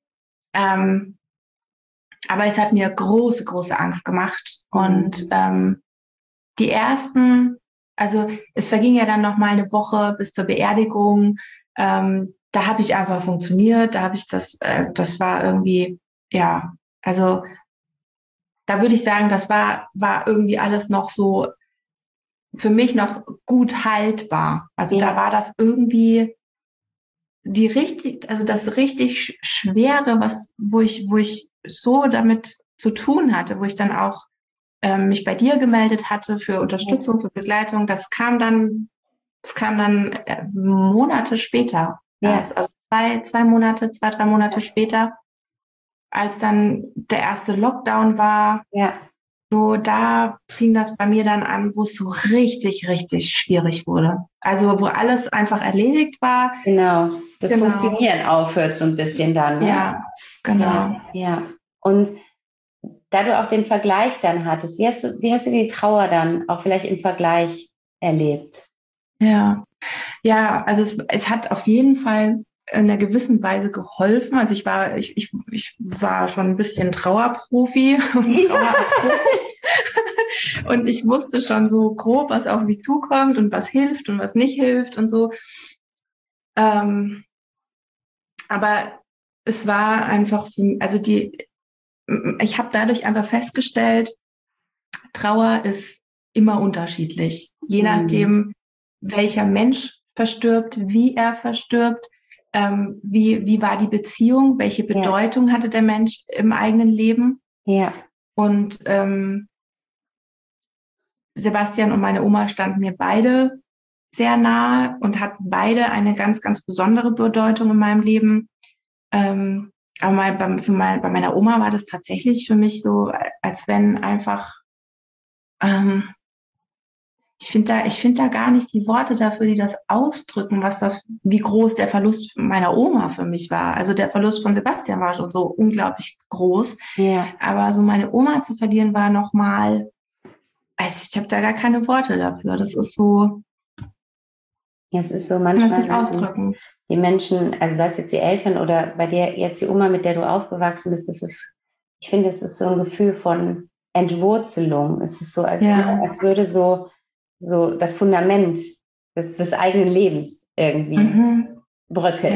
Speaker 2: Aber es hat mir große, große Angst gemacht. Und die ersten, also es verging ja dann noch mal eine Woche bis zur Beerdigung. Da habe ich einfach funktioniert. Da habe ich das war irgendwie, ja, also da würde ich sagen, das war irgendwie alles noch so für mich noch gut haltbar. Also da war das irgendwie das richtig Schwere, wo ich so damit zu tun hatte, wo ich dann auch mich bei dir gemeldet hatte für Unterstützung, für Begleitung. Das kam dann Monate später.
Speaker 1: Ja.
Speaker 2: Also 2 Monate, 2, 3 Monate später, als dann der erste Lockdown war.
Speaker 1: Ja.
Speaker 2: So, da fing das bei mir dann an, wo es so richtig, richtig schwierig wurde. Also, wo alles einfach erledigt war.
Speaker 1: Genau, das Funktionieren aufhört so ein bisschen dann. Ne?
Speaker 2: Ja, genau.
Speaker 1: Ja. Und da du auch den Vergleich dann hattest, wie hast du die Trauer dann auch vielleicht im Vergleich erlebt?
Speaker 2: Ja, also es hat auf jeden Fall in einer gewissen Weise geholfen. Also ich war schon ein bisschen Trauerprofi und ich wusste schon so grob, was auf mich zukommt und was hilft und was nicht hilft und so. Aber es war einfach, ich habe dadurch einfach festgestellt, Trauer ist immer unterschiedlich, je nachdem, welcher Mensch verstirbt, wie er verstirbt, wie war die Beziehung, welche Bedeutung hatte der Mensch im eigenen Leben.
Speaker 1: Ja.
Speaker 2: Und Sebastian und meine Oma standen mir beide sehr nahe und hatten beide eine ganz, ganz besondere Bedeutung in meinem Leben. Aber bei meiner Oma war das tatsächlich für mich so, als wenn einfach ich finde da gar nicht die Worte dafür, die das ausdrücken, wie groß der Verlust meiner Oma für mich war. Also der Verlust von Sebastian war schon so unglaublich groß.
Speaker 1: Ja.
Speaker 2: Aber so meine Oma zu verlieren war nochmal, also ich habe da gar keine Worte dafür. Das ist so.
Speaker 1: Ja, es ist so manchmal.
Speaker 2: Kann das nicht ausdrücken.
Speaker 1: Die Menschen, also sei es jetzt die Eltern oder bei dir jetzt die Oma, mit der du aufgewachsen bist, ich finde, es ist so ein Gefühl von Entwurzelung. Es ist so, als würde so das Fundament des eigenen Lebens irgendwie bröckeln.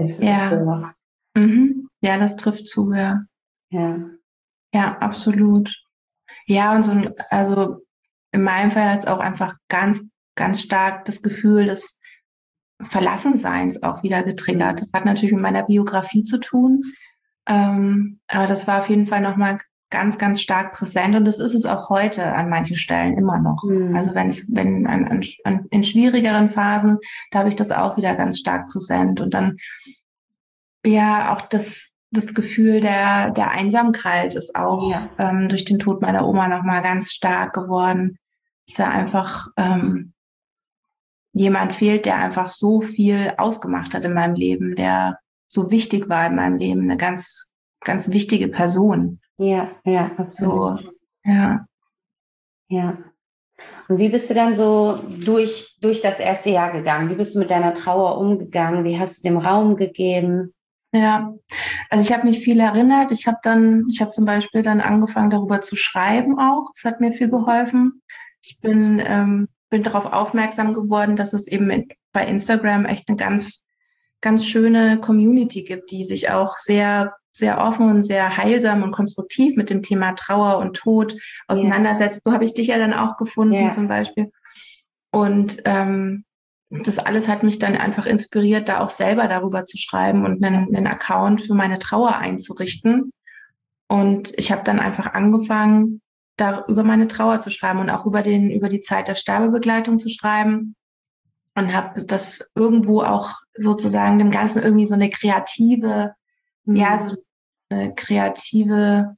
Speaker 2: Ja, das trifft zu, ja.
Speaker 1: Ja,
Speaker 2: absolut. Ja, und also in meinem Fall hat es auch einfach ganz, ganz stark das Gefühl des Verlassenseins auch wieder getriggert. Das hat natürlich mit meiner Biografie zu tun, aber das war auf jeden Fall nochmal ganz, ganz stark präsent, und das ist es auch heute an manchen Stellen immer noch. Also in schwierigeren Phasen, da habe ich das auch wieder ganz stark präsent, und dann auch das Gefühl der Einsamkeit ist auch durch den Tod meiner Oma nochmal ganz stark geworden, dass da einfach jemand fehlt, der einfach so viel ausgemacht hat in meinem Leben, der so wichtig war in meinem Leben, eine ganz, ganz wichtige Person.
Speaker 1: Ja, absolut.
Speaker 2: So, ja.
Speaker 1: Und wie bist du dann so durch das erste Jahr gegangen? Wie bist du mit deiner Trauer umgegangen? Wie hast du dem Raum gegeben?
Speaker 2: Ja, also ich habe mich viel erinnert. Ich habe zum Beispiel dann angefangen, darüber zu schreiben auch. Das hat mir viel geholfen. Ich bin darauf aufmerksam geworden, dass es eben bei Instagram echt eine ganz, ganz schöne Community gibt, die sich auch sehr, sehr offen und sehr heilsam und konstruktiv mit dem Thema Trauer und Tod auseinandersetzt. So habe ich dich ja dann auch gefunden zum Beispiel. Und das alles hat mich dann einfach inspiriert, da auch selber darüber zu schreiben und einen Account für meine Trauer einzurichten. Und ich habe dann einfach angefangen, da über meine Trauer zu schreiben und auch über die Zeit der Sterbebegleitung zu schreiben. und habe das irgendwo auch sozusagen dem Ganzen irgendwie so eine kreative, so eine kreative,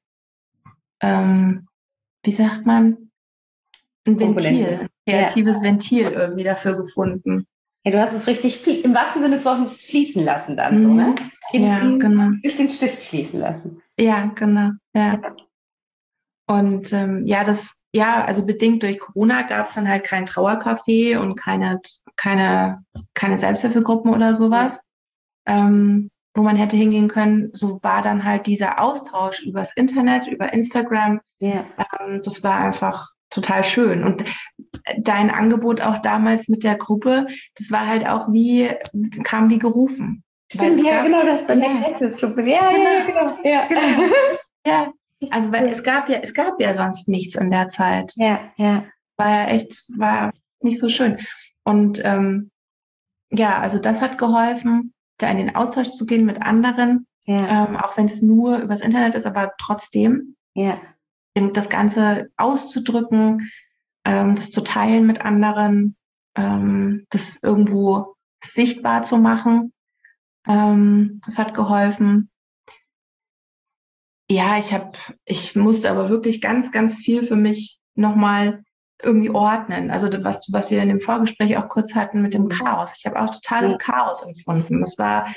Speaker 2: wie sagt man, ein Ventil, ein kreatives Ventil irgendwie dafür gefunden.
Speaker 1: Ja, du hast es richtig im wahrsten Sinne des Wortes fließen lassen dann so, ne?
Speaker 2: Genau.
Speaker 1: Durch den Stift fließen lassen.
Speaker 2: Ja, genau. Ja. Und also bedingt durch Corona gab es dann halt kein Trauercafé und keine Selbsthilfegruppen oder sowas, wo man hätte hingehen können. So war dann halt dieser Austausch übers Internet, über Instagram. Das war einfach total schön. Und dein Angebot auch damals mit der Gruppe, das war halt auch kam wie gerufen.
Speaker 1: Stimmt, genau, das bei der Club. Genau.
Speaker 2: Ja. Also weil es gab ja sonst nichts in der Zeit. War nicht so schön. Und also das hat geholfen, da in den Austausch zu gehen mit anderen, auch wenn es nur übers Internet ist, aber trotzdem das Ganze auszudrücken, das zu teilen mit anderen, das irgendwo sichtbar zu machen, das hat geholfen. Ja, ich musste aber wirklich ganz, ganz viel für mich nochmal irgendwie ordnen. Also was wir in dem Vorgespräch auch kurz hatten mit dem Chaos. Ich habe auch totales Chaos empfunden. Es war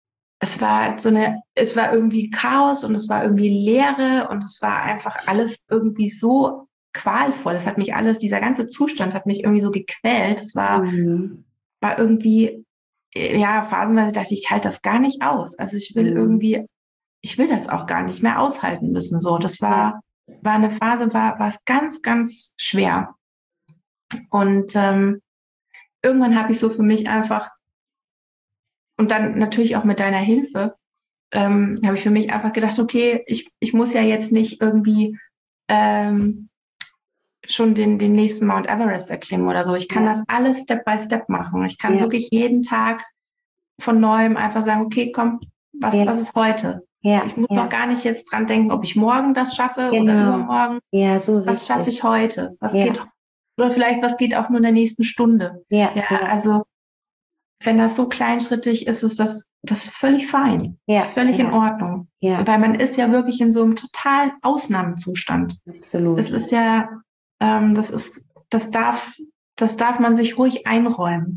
Speaker 2: irgendwie Chaos und es war irgendwie Leere und es war einfach alles irgendwie so qualvoll. Dieser ganze Zustand hat mich irgendwie so gequält. Es war irgendwie, phasenweise dachte ich halte das gar nicht aus. Also ich will das auch gar nicht mehr aushalten müssen. So, das war eine Phase, war es ganz, ganz schwer. Und irgendwann habe ich so für mich einfach, und dann natürlich auch mit deiner Hilfe, habe ich für mich einfach gedacht, okay, ich muss ja jetzt nicht irgendwie schon den nächsten Mount Everest erklimmen oder so. Ich kann das alles Step by Step machen. Ich kann wirklich jeden Tag von Neuem einfach sagen, okay, komm, was ist heute? Ich muss noch gar nicht jetzt dran denken, ob ich morgen das schaffe oder übermorgen. Was schaffe ich heute? Was geht, oder vielleicht was geht auch nur in der nächsten Stunde. Also wenn das so kleinschrittig ist, ist das völlig fein. Völlig in Ordnung. Weil man ist ja wirklich in so einem totalen Ausnahmezustand.
Speaker 1: Absolut.
Speaker 2: Das ist ja, das darf man sich ruhig einräumen.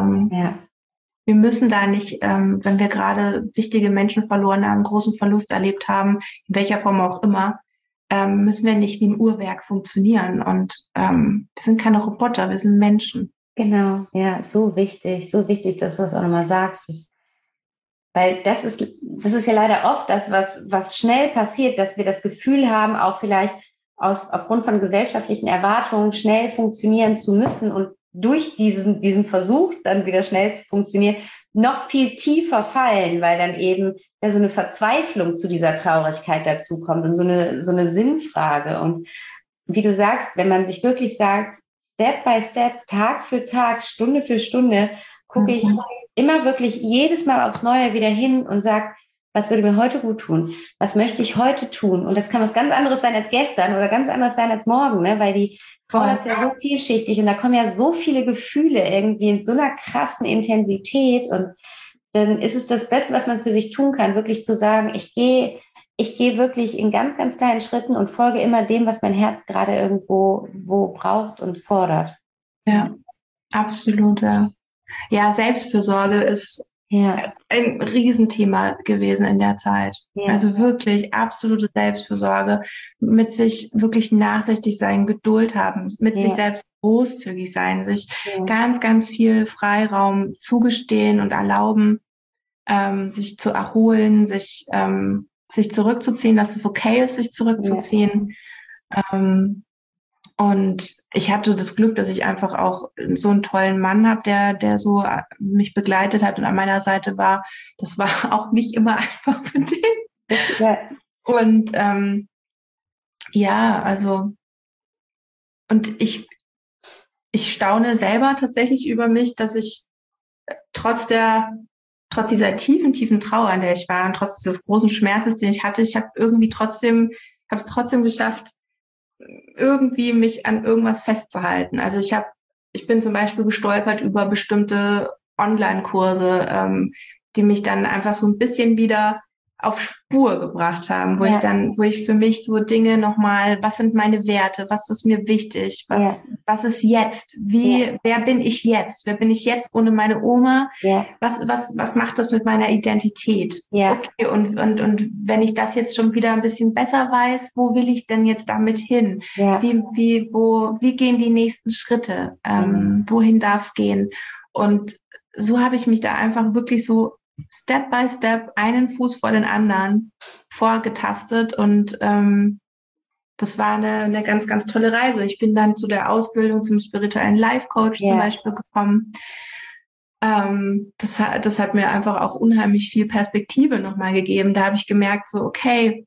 Speaker 2: Wir müssen da nicht, wenn wir gerade wichtige Menschen verloren haben, einen großen Verlust erlebt haben, in welcher Form auch immer, müssen wir nicht wie ein Uhrwerk funktionieren. Und wir sind keine Roboter, wir sind Menschen.
Speaker 1: Genau, ja, so wichtig, dass du das auch nochmal sagst. Weil das ist ja leider oft das, was schnell passiert, dass wir das Gefühl haben, auch vielleicht aufgrund von gesellschaftlichen Erwartungen schnell funktionieren zu müssen und durch diesen Versuch, dann wieder schnell zu funktionieren, noch viel tiefer fallen, weil dann eben so eine Verzweiflung zu dieser Traurigkeit dazu kommt und so eine Sinnfrage. Und wie du sagst, wenn man sich wirklich sagt, Step by Step, Tag für Tag, Stunde für Stunde, gucke ich immer wirklich jedes Mal aufs Neue wieder hin und sage, was würde mir heute gut tun? Was möchte ich heute tun? Und das kann was ganz anderes sein als gestern oder ganz anderes sein als morgen, ne? Weil die Trauer ist ja so vielschichtig und da kommen ja so viele Gefühle irgendwie in so einer krassen Intensität und dann ist es das Beste, was man für sich tun kann, wirklich zu sagen, ich gehe wirklich in ganz, ganz kleinen Schritten und folge immer dem, was mein Herz gerade irgendwo braucht und fordert.
Speaker 2: Ja, absolut, ja. Ja, Selbstfürsorge ist ein Riesenthema gewesen in der Zeit. Also wirklich absolute Selbstfürsorge, mit sich wirklich nachsichtig sein, Geduld haben, mit sich selbst großzügig sein, sich ganz, ganz viel Freiraum zugestehen und erlauben, sich zu erholen, sich zurückzuziehen, dass es okay ist, sich zurückzuziehen. Und ich hatte das Glück, dass ich einfach auch so einen tollen Mann habe, der so mich begleitet hat und an meiner Seite war. Das war auch nicht immer einfach für den. Und also, und ich staune selber tatsächlich über mich, dass ich trotz dieser tiefen, tiefen Trauer, in der ich war und trotz dieses großen Schmerzes, den ich hatte, ich habe es trotzdem geschafft, irgendwie mich an irgendwas festzuhalten. Also ich habe ich bin zum Beispiel gestolpert über bestimmte Online-Kurse, die mich dann einfach so ein bisschen wieder auf Spur gebracht haben, wo ich für mich so Dinge nochmal, was sind meine Werte, was ist mir wichtig, was ist jetzt, wer bin ich jetzt? Wer bin ich jetzt ohne meine Oma? Was macht das mit meiner Identität? Okay, und wenn ich das jetzt schon wieder ein bisschen besser weiß, wo will ich denn jetzt damit hin? Wie gehen die nächsten Schritte? Wohin darf es gehen? Und so habe ich mich da einfach wirklich so Step by Step, einen Fuß vor den anderen vorgetastet und das war eine ganz, ganz tolle Reise. Ich bin dann zu der Ausbildung zum spirituellen Life-Coach zum Beispiel gekommen. Das hat mir einfach auch unheimlich viel Perspektive nochmal gegeben. Da habe ich gemerkt, so okay,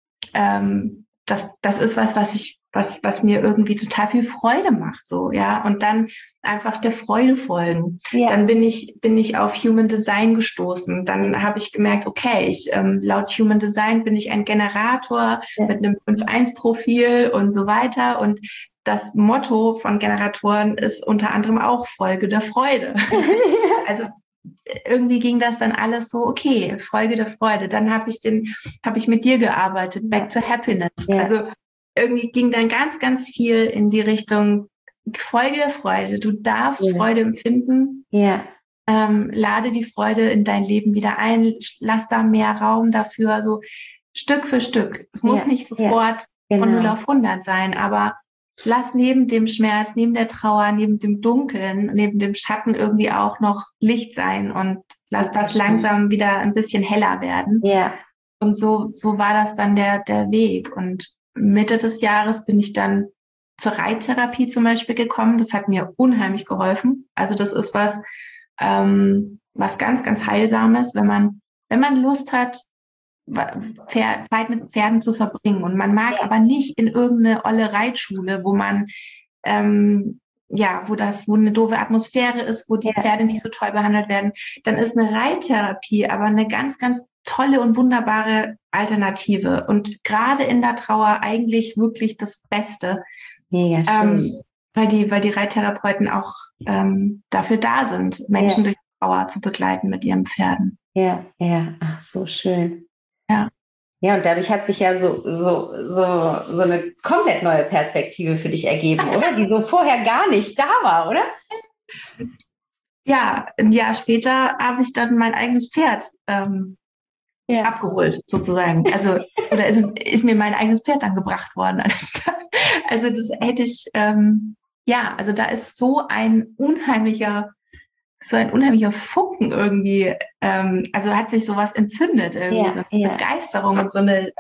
Speaker 2: das ist was mir irgendwie total viel Freude macht, so, ja, und dann einfach der Freude folgen. Dann bin ich auf Human Design gestoßen. Dann habe ich gemerkt, okay, laut Human Design bin ich ein Generator mit einem 5-1-Profil und so weiter. Und das Motto von Generatoren ist unter anderem auch Folge der Freude. Also irgendwie ging das dann alles so, okay, Folge der Freude. Dann habe ich mit dir gearbeitet, Back to Happiness. Also irgendwie ging dann ganz, ganz viel in die Richtung Folge der Freude. Du darfst Freude empfinden. Lade die Freude in dein Leben wieder ein. Lass da mehr Raum dafür, so Stück für Stück. Es muss nicht sofort von 0 auf 100 sein, aber lass neben dem Schmerz, neben der Trauer, neben dem Dunkeln, neben dem Schatten irgendwie auch noch Licht sein und lass das langsam wieder ein bisschen heller werden. Und so war das dann der Weg. Und Mitte des Jahres bin ich dann zur Reittherapie zum Beispiel gekommen. Das hat mir unheimlich geholfen. Also das ist was ganz, ganz Heilsames, wenn man Lust hat, Zeit mit Pferden zu verbringen. Und man mag aber nicht in irgendeine olle Reitschule, wo man wo eine doofe Atmosphäre ist, wo die Pferde nicht so toll behandelt werden, dann ist eine Reittherapie aber eine ganz, ganz tolle und wunderbare Alternative. Und gerade in der Trauer eigentlich wirklich das Beste.
Speaker 1: Mega schön.
Speaker 2: Weil die Reittherapeuten auch dafür da sind, Menschen durch Trauer zu begleiten mit ihren Pferden.
Speaker 1: Ach, so schön.
Speaker 2: Ja,
Speaker 1: und dadurch hat sich ja so eine komplett neue Perspektive für dich ergeben, oder? Die so vorher gar nicht da war, oder?
Speaker 2: Ja, ein Jahr später habe ich dann mein eigenes Pferd abgeholt, sozusagen. Also, oder ist mir mein eigenes Pferd dann gebracht worden. Also das hätte ich, also da ist so ein unheimlicher Funken irgendwie, also hat sich sowas entzündet irgendwie, so eine Begeisterung und so eine,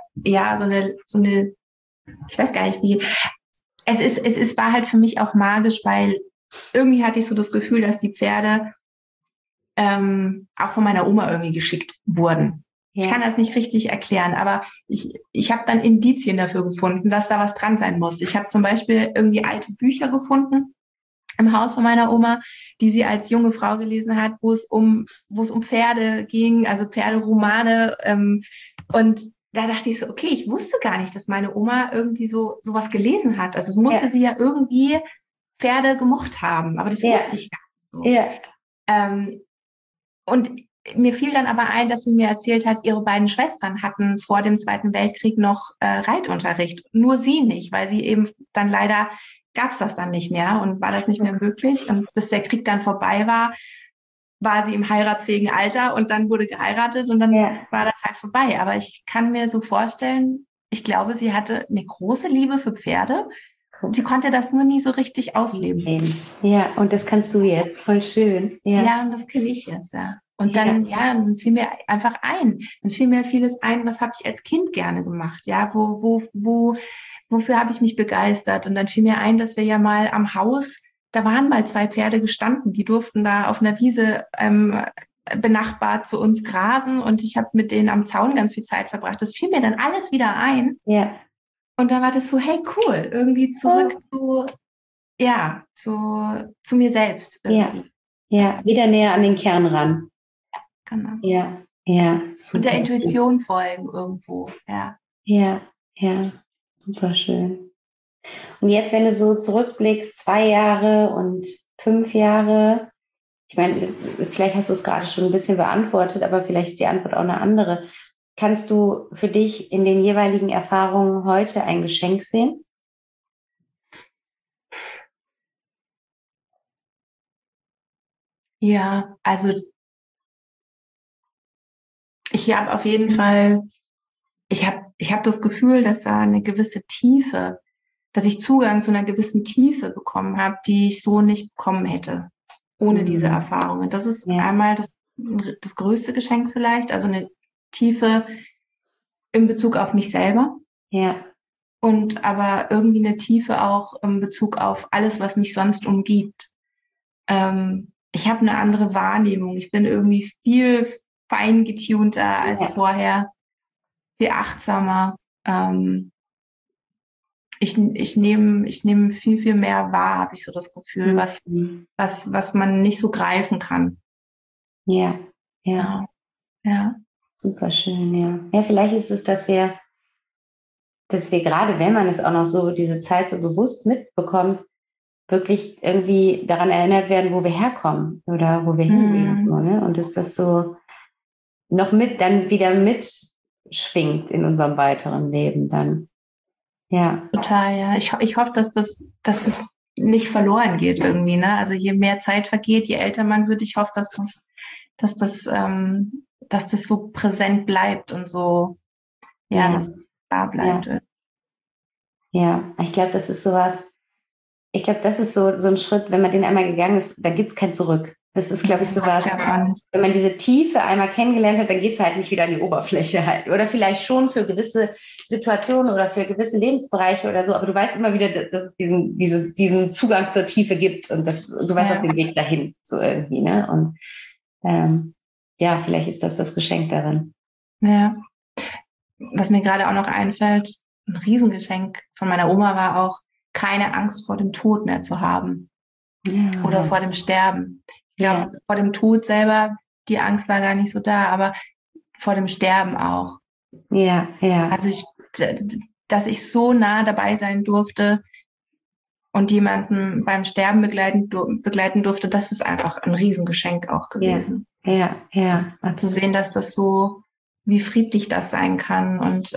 Speaker 2: ich weiß gar nicht wie, war halt für mich auch magisch, weil irgendwie hatte ich so das Gefühl, dass die Pferde auch von meiner Oma irgendwie geschickt wurden. Ich kann das nicht richtig erklären, aber ich habe dann Indizien dafür gefunden, dass da was dran sein muss. Ich habe zum Beispiel irgendwie alte Bücher gefunden im Haus von meiner Oma, die sie als junge Frau gelesen hat, wo es um Pferde ging, also Pferderomane. Und da dachte ich so, okay, ich wusste gar nicht, dass meine Oma irgendwie sowas gelesen hat. Also es musste sie ja irgendwie Pferde gemocht haben, aber das wusste ich gar nicht so. Und mir fiel dann aber ein, dass sie mir erzählt hat, ihre beiden Schwestern hatten vor dem Zweiten Weltkrieg noch Reitunterricht. Nur sie nicht, weil sie eben dann leider gab es das dann nicht mehr und war das nicht mehr möglich. Und bis der Krieg dann vorbei war sie im heiratsfähigen Alter und dann wurde geheiratet und dann war das halt vorbei. Aber ich kann mir so vorstellen, ich glaube, sie hatte eine große Liebe für Pferde. Sie konnte das nur nie so richtig ausleben.
Speaker 1: Ja, und das kannst du jetzt. Voll schön.
Speaker 2: Ja, und das kenne ich jetzt, Und dann, dann fiel mir einfach vieles ein, was habe ich als Kind gerne gemacht, wofür habe ich mich begeistert? Und dann fiel mir ein, dass wir ja mal am Haus, da waren mal 2 Pferde gestanden, die durften da auf einer Wiese benachbart zu uns grasen und ich habe mit denen am Zaun ganz viel Zeit verbracht. Das fiel mir dann alles wieder ein. Und da war das so, hey, cool, irgendwie zurück zu mir selbst. Irgendwie.
Speaker 1: Wieder näher an den Kern ran.
Speaker 2: Genau.
Speaker 1: Super.
Speaker 2: Und der Intuition folgen irgendwo,
Speaker 1: super schön. Und jetzt, wenn du so zurückblickst, 2 Jahre und 5 Jahre, ich meine, vielleicht hast du es gerade schon ein bisschen beantwortet, aber vielleicht ist die Antwort auch eine andere. Kannst du für dich in den jeweiligen Erfahrungen heute ein Geschenk sehen?
Speaker 2: Ja, also ich habe auf jeden Fall, ich hab das Gefühl, dass da eine gewisse Tiefe, dass ich Zugang zu einer gewissen Tiefe bekommen habe, die ich so nicht bekommen hätte, ohne diese Erfahrungen. Das ist einmal das größte Geschenk vielleicht, also eine Tiefe in Bezug auf mich selber.
Speaker 1: Ja.
Speaker 2: Und aber irgendwie eine Tiefe auch in Bezug auf alles, was mich sonst umgibt. Ich habe eine andere Wahrnehmung. Ich bin irgendwie viel feingetunter als vorher, viel achtsamer. Ich nehm viel, viel mehr wahr, habe ich so das Gefühl, was man nicht so greifen kann.
Speaker 1: Ja. Super schön, ja. Ja, vielleicht ist es, dass wir gerade, wenn man es auch noch so diese Zeit so bewusst mitbekommt, wirklich irgendwie daran erinnert werden, wo wir herkommen oder wo wir hingehen. So, ne? Und dass das so noch dann wieder mitschwingt in unserem weiteren Leben dann. Ja.
Speaker 2: Total, ja. Ich hoffe, dass das nicht verloren geht irgendwie, ne? Also je mehr Zeit vergeht, je älter man wird, ich hoffe, dass das so präsent bleibt und so, dass es da bleibt.
Speaker 1: Ja, ich glaube, das ist sowas, ich glaube, das ist so ein Schritt, wenn man den einmal gegangen ist, da gibt es kein Zurück. Das ist, glaube ich, sowas, wenn man diese Tiefe einmal kennengelernt hat, dann gehst du halt nicht wieder an die Oberfläche halt. Oder vielleicht schon für gewisse Situationen oder für gewisse Lebensbereiche oder so, aber du weißt immer wieder, dass es diesen Zugang zur Tiefe gibt und du weißt auf den Weg dahin, so irgendwie, ne? Und vielleicht ist das Geschenk darin.
Speaker 2: Ja. Was mir gerade auch noch einfällt, ein Riesengeschenk von meiner Oma war auch, keine Angst vor dem Tod mehr zu haben. Oder vor dem Sterben. Ich glaube, vor dem Tod selber, die Angst war gar nicht so da, aber vor dem Sterben auch.
Speaker 1: Ja.
Speaker 2: Also dass ich so nah dabei sein durfte und jemanden beim Sterben begleiten durfte, das ist einfach ein Riesengeschenk auch gewesen.
Speaker 1: Ja.
Speaker 2: Zu sehen, dass das so, wie friedlich das sein kann und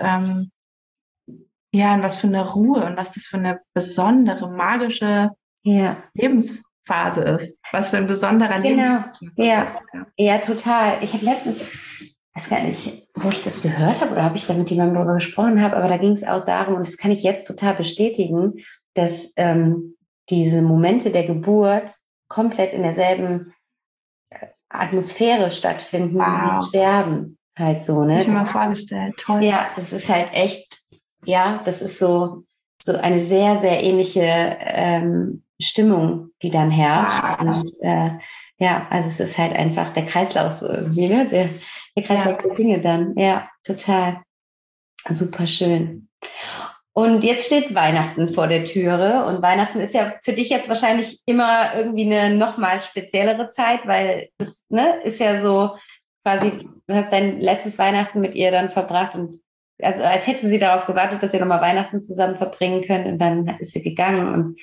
Speaker 2: und was für eine Ruhe und was das für eine besondere, magische Lebensphase ist. Was für ein besonderer Lebensphase ist.
Speaker 1: Ja, total. Ich habe letztens, weiß gar nicht, wo ich das gehört habe oder ob ich da mit jemandem darüber gesprochen habe, aber da ging es auch darum, und das kann ich jetzt total bestätigen, dass diese Momente der Geburt komplett in derselben Atmosphäre stattfinden wie das Sterben. Halt so, ne?
Speaker 2: Ich mir mal vorgestellt, toll.
Speaker 1: Ja, das ist halt echt, das ist so eine sehr, sehr ähnliche Stimmung, die dann herrscht. Und also es ist halt einfach der Kreislauf so irgendwie, ne? Der Kreislauf der Dinge dann. Ja, total. Super schön. Und jetzt steht Weihnachten vor der Türe. Und Weihnachten ist ja für dich jetzt wahrscheinlich immer irgendwie eine nochmal speziellere Zeit, weil es ist ja so quasi, du hast dein letztes Weihnachten mit ihr dann verbracht und also als hätte sie darauf gewartet, dass ihr nochmal Weihnachten zusammen verbringen könnt und dann ist sie gegangen. Und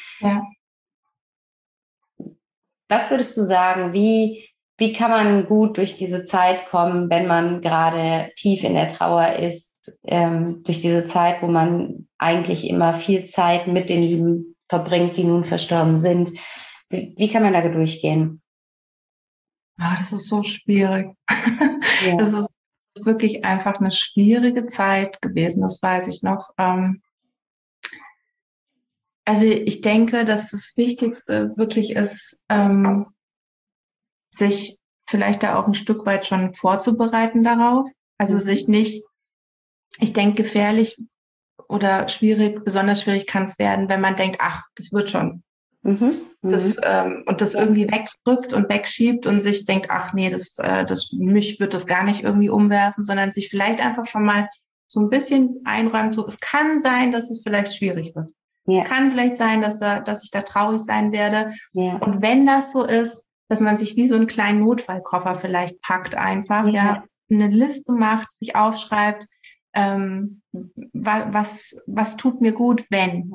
Speaker 1: was würdest du sagen, wie kann man gut durch diese Zeit kommen, wenn man gerade tief in der Trauer ist, durch diese Zeit, wo man eigentlich immer viel Zeit mit den Lieben verbringt, die nun verstorben sind? Wie kann man da durchgehen?
Speaker 2: Das ist so schwierig. Das ist wirklich einfach eine schwierige Zeit gewesen, das weiß ich noch. Also ich denke, dass das Wichtigste wirklich ist, sich vielleicht da auch ein Stück weit schon vorzubereiten darauf. Also sich nicht, ich denke, gefährlich oder schwierig, besonders schwierig kann es werden, wenn man denkt, ach, das wird schon. Und das irgendwie wegdrückt und wegschiebt und sich denkt, ach nee, mich wird das gar nicht irgendwie umwerfen, sondern sich vielleicht einfach schon mal so ein bisschen einräumt, so, es kann sein, dass es vielleicht schwierig wird. Kann vielleicht sein, dass ich da traurig sein werde. Und wenn das so ist, dass man sich wie so einen kleinen Notfallkoffer vielleicht packt einfach, eine Liste macht, sich aufschreibt, was tut mir gut, wenn?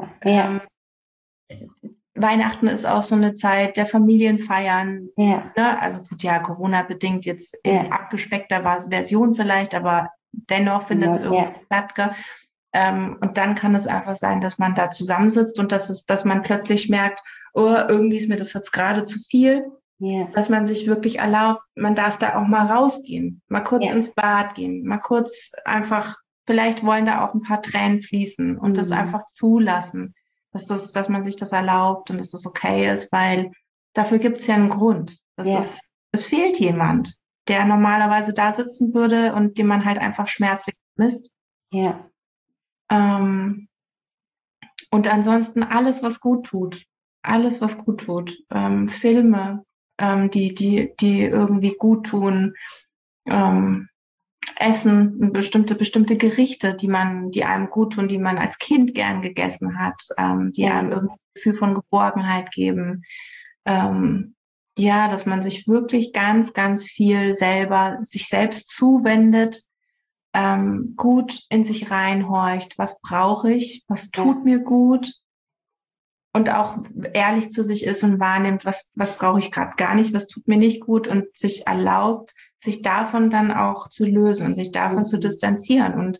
Speaker 2: Weihnachten ist auch so eine Zeit der Familienfeiern.
Speaker 1: Ja.
Speaker 2: Ne? Also gut, ja, Corona-bedingt jetzt in abgespeckter Version vielleicht, aber dennoch findet es irgendwie statt. Und dann kann es einfach sein, dass man da zusammensitzt und dass man plötzlich merkt, oh, irgendwie ist mir das jetzt gerade zu viel. Dass man sich wirklich erlaubt, man darf da auch mal rausgehen, mal kurz ins Bad gehen, mal kurz einfach, vielleicht wollen da auch ein paar Tränen fließen und das einfach zulassen, dass man sich das erlaubt und dass das okay ist, weil dafür gibt es ja einen Grund. Es fehlt jemand, der normalerweise da sitzen würde und den man halt einfach schmerzlich vermisst. Und ansonsten alles, was gut tut. Filme, die irgendwie gut tun, Essen, bestimmte Gerichte, die einem gut tun, die man als Kind gern gegessen hat, die einem irgendwie ein Gefühl von Geborgenheit geben. Dass man sich wirklich ganz, ganz viel sich selbst zuwendet, gut in sich reinhorcht, was brauche ich, was tut mir gut und auch ehrlich zu sich ist und wahrnimmt, was brauche ich gerade gar nicht, was tut mir nicht gut und sich erlaubt, sich davon dann auch zu lösen und sich davon zu distanzieren und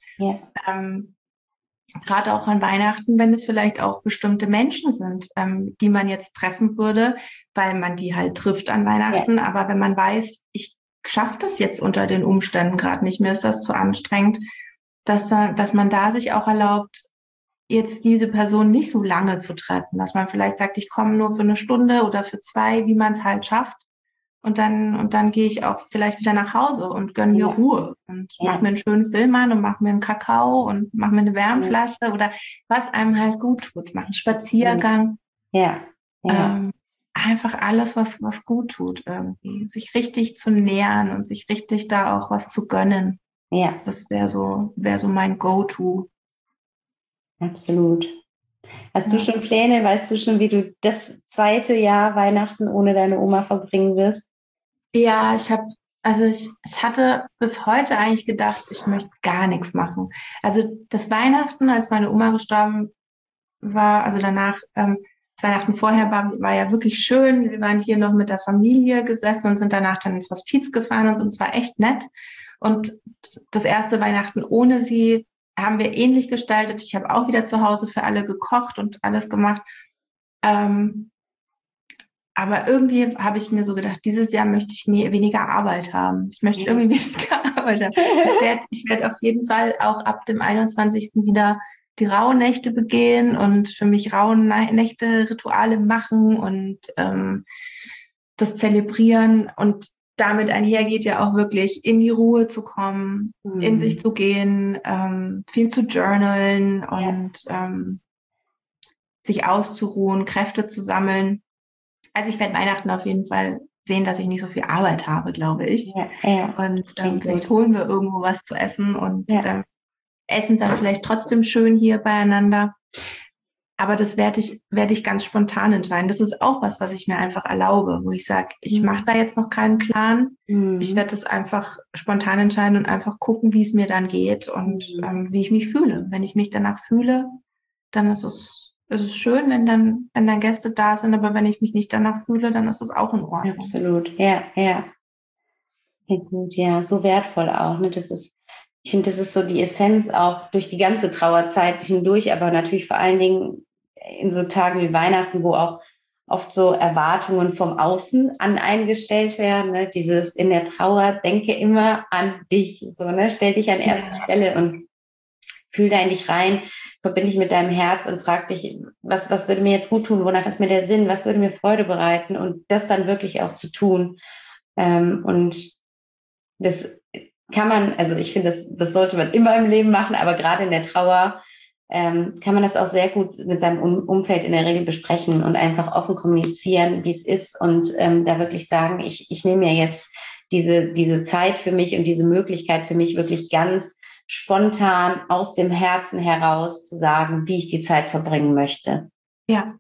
Speaker 2: gerade auch an Weihnachten, wenn es vielleicht auch bestimmte Menschen sind, die man jetzt treffen würde, weil man die halt trifft an Weihnachten, aber wenn man weiß, ich schaffe das jetzt unter den Umständen gerade nicht mehr, ist das zu anstrengend, dass man da sich auch erlaubt, jetzt diese Person nicht so lange zu treffen, dass man vielleicht sagt, ich komme nur für eine Stunde oder für 2, wie man es halt schafft. Und dann gehe ich auch vielleicht wieder nach Hause und gönne mir Ruhe und mache mir einen schönen Film an und mache mir einen Kakao und mache mir eine Wärmflasche oder was einem halt gut tut. Mache einen Spaziergang. Einfach alles, was gut tut irgendwie. Sich richtig zu nähern und sich richtig da auch was zu gönnen. Das wäre so mein Go-To.
Speaker 1: Absolut. Hast du schon Pläne? Weißt du schon, wie du das 2. Jahr Weihnachten ohne deine Oma verbringen wirst?
Speaker 2: Ja, ich hatte bis heute eigentlich gedacht, ich möchte gar nichts machen. Also das Weihnachten, als meine Oma gestorben war, also danach, das Weihnachten vorher war ja wirklich schön. Wir waren hier noch mit der Familie gesessen und sind danach dann ins Hospiz gefahren und so. Es war echt nett. Und das erste Weihnachten ohne sie haben wir ähnlich gestaltet. Ich habe auch wieder zu Hause für alle gekocht und alles gemacht. Aber irgendwie habe ich mir so gedacht, dieses Jahr möchte ich weniger Arbeit haben. Ich möchte irgendwie weniger Arbeit haben. Ich werd auf jeden Fall auch ab dem 21. wieder die Rauhnächte begehen und für mich Rauhnächte Rituale machen und das zelebrieren. Und damit einhergeht ja auch wirklich in die Ruhe zu kommen, in sich zu gehen, viel zu journalen und sich auszuruhen, Kräfte zu sammeln. Also ich werde Weihnachten auf jeden Fall sehen, dass ich nicht so viel Arbeit habe, glaube ich. Und vielleicht holen wir irgendwo was zu essen und essen dann vielleicht trotzdem schön hier beieinander. Aber das werde ich ganz spontan entscheiden. Das ist auch was ich mir einfach erlaube, wo ich sage, ich mache da jetzt noch keinen Plan. Ich werde das einfach spontan entscheiden und einfach gucken, wie es mir dann geht und wie ich mich fühle. Wenn ich mich danach fühle, dann ist es schön, wenn dann Gäste da sind, aber wenn ich mich nicht danach fühle, dann ist es auch in Ordnung.
Speaker 1: Absolut, ja. Sehr gut, ja, so wertvoll auch. Ne? Ich finde, das ist so die Essenz auch durch die ganze Trauerzeit hindurch, aber natürlich vor allen Dingen in so Tagen wie Weihnachten, wo auch oft so Erwartungen vom Außen an eingestellt werden. Ne? Dieses in der Trauer, denke immer an dich, so, ne? Stell dich an erste Stelle und fühl da in dich rein, verbinde dich mit deinem Herz und frag dich, was würde mir jetzt gut tun, wonach ist mir der Sinn, was würde mir Freude bereiten und das dann wirklich auch zu tun. Und das kann man, also ich finde, das sollte man immer im Leben machen, aber gerade in der Trauer kann man das auch sehr gut mit seinem Umfeld in der Regel besprechen und einfach offen kommunizieren, wie es ist und da wirklich sagen, ich nehme mir jetzt diese Zeit für mich und diese Möglichkeit für mich wirklich ganz spontan aus dem Herzen heraus zu sagen, wie ich die Zeit verbringen möchte.
Speaker 2: Ja.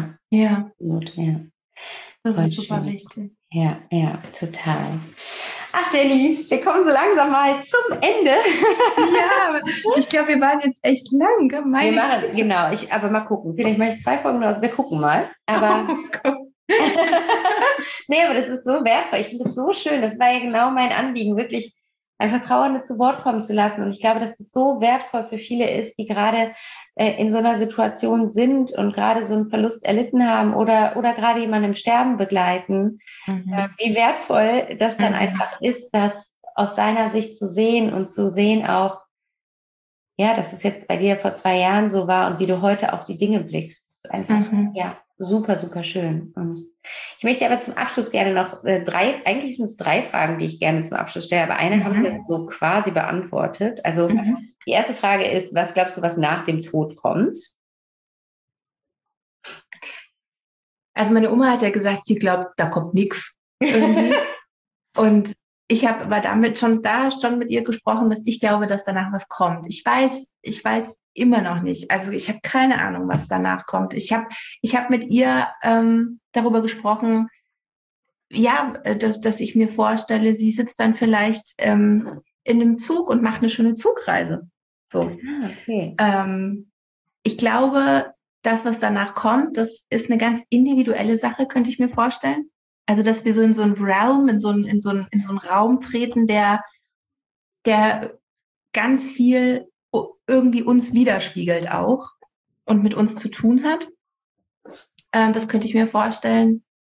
Speaker 1: Gut, ja.
Speaker 2: Das ist super wichtig.
Speaker 1: Ja, total. Ach Jenny, wir kommen so langsam mal zum Ende.
Speaker 2: Ja, ich glaube, wir waren jetzt echt lang.
Speaker 1: Wir machen, genau, aber mal gucken. Vielleicht mache ich 2 Folgen raus, wir gucken mal. Aber nee, aber das ist so wertvoll. Ich finde das so schön. Das war ja genau mein Anliegen, wirklich einfach Trauernde zu Wort kommen zu lassen. Und ich glaube, dass das so wertvoll für viele ist, die gerade in so einer Situation sind und gerade so einen Verlust erlitten haben oder gerade jemanden im Sterben begleiten. Wie wertvoll das dann einfach ist, das aus deiner Sicht zu sehen und zu sehen auch, ja, dass es jetzt bei dir vor 2 Jahren so war und wie du heute auf die Dinge blickst. Das ist einfach, ja, super, super schön. Und ich möchte aber zum Abschluss gerne noch 3, eigentlich sind es 3 Fragen, die ich gerne zum Abschluss stelle, aber eine haben wir so quasi beantwortet. Also die erste Frage ist, was glaubst du, was nach dem Tod kommt?
Speaker 2: Also meine Oma hat ja gesagt, sie glaubt, da kommt nichts irgendwie. Und ich habe aber damit schon mit ihr gesprochen, dass ich glaube, dass danach was kommt. Ich weiß immer noch nicht. Also ich habe keine Ahnung, was danach kommt. Ich hab mit ihr darüber gesprochen, ja, dass ich mir vorstelle, sie sitzt dann vielleicht in einem Zug und macht eine schöne Zugreise. So.
Speaker 1: Okay.
Speaker 2: Ich glaube, das, was danach kommt, das ist eine ganz individuelle Sache, könnte ich mir vorstellen. Also, dass wir so in so einen Realm, in so einen Raum treten, der ganz viel irgendwie uns widerspiegelt auch und mit uns zu tun hat. Das könnte ich mir vorstellen.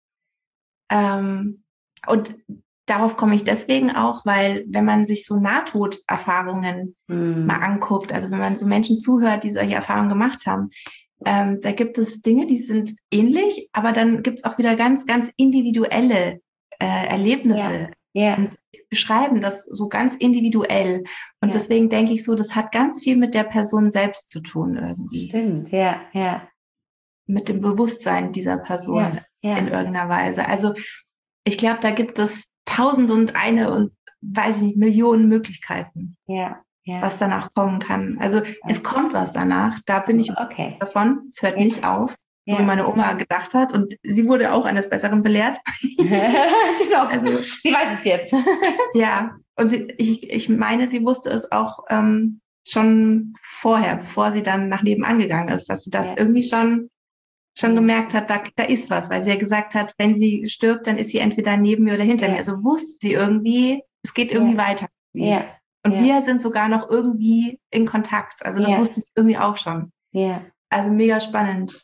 Speaker 2: Und darauf komme ich deswegen auch, weil wenn man sich so Nahtoderfahrungen mal anguckt, also wenn man so Menschen zuhört, die solche Erfahrungen gemacht haben, da gibt es Dinge, die sind ähnlich, aber dann gibt es auch wieder ganz, ganz individuelle Erlebnisse. Und beschreiben das so ganz individuell. Und deswegen denke ich so, das hat ganz viel mit der Person selbst zu tun irgendwie.
Speaker 1: Stimmt, ja.
Speaker 2: Mit dem Bewusstsein dieser Person in irgendeiner Weise. Also ich glaube, da gibt es 1001 und weiß ich nicht, Millionen Möglichkeiten, was danach kommen kann. Also es kommt was danach, da bin ich davon, es hört nicht auf, so wie meine Oma gedacht hat und sie wurde auch eines Besseren belehrt.
Speaker 1: Genau, also sie weiß es jetzt.
Speaker 2: Ja, und ich meine, sie wusste es auch schon vorher, bevor sie dann nach nebenan gegangen ist, dass sie das irgendwie schon gemerkt hat, da ist was, weil sie ja gesagt hat, wenn sie stirbt, dann ist sie entweder neben mir oder hinter mir. Also wusste sie irgendwie, es geht irgendwie weiter. Und wir sind sogar noch irgendwie in Kontakt. Also das wusste sie irgendwie auch schon. Also mega spannend.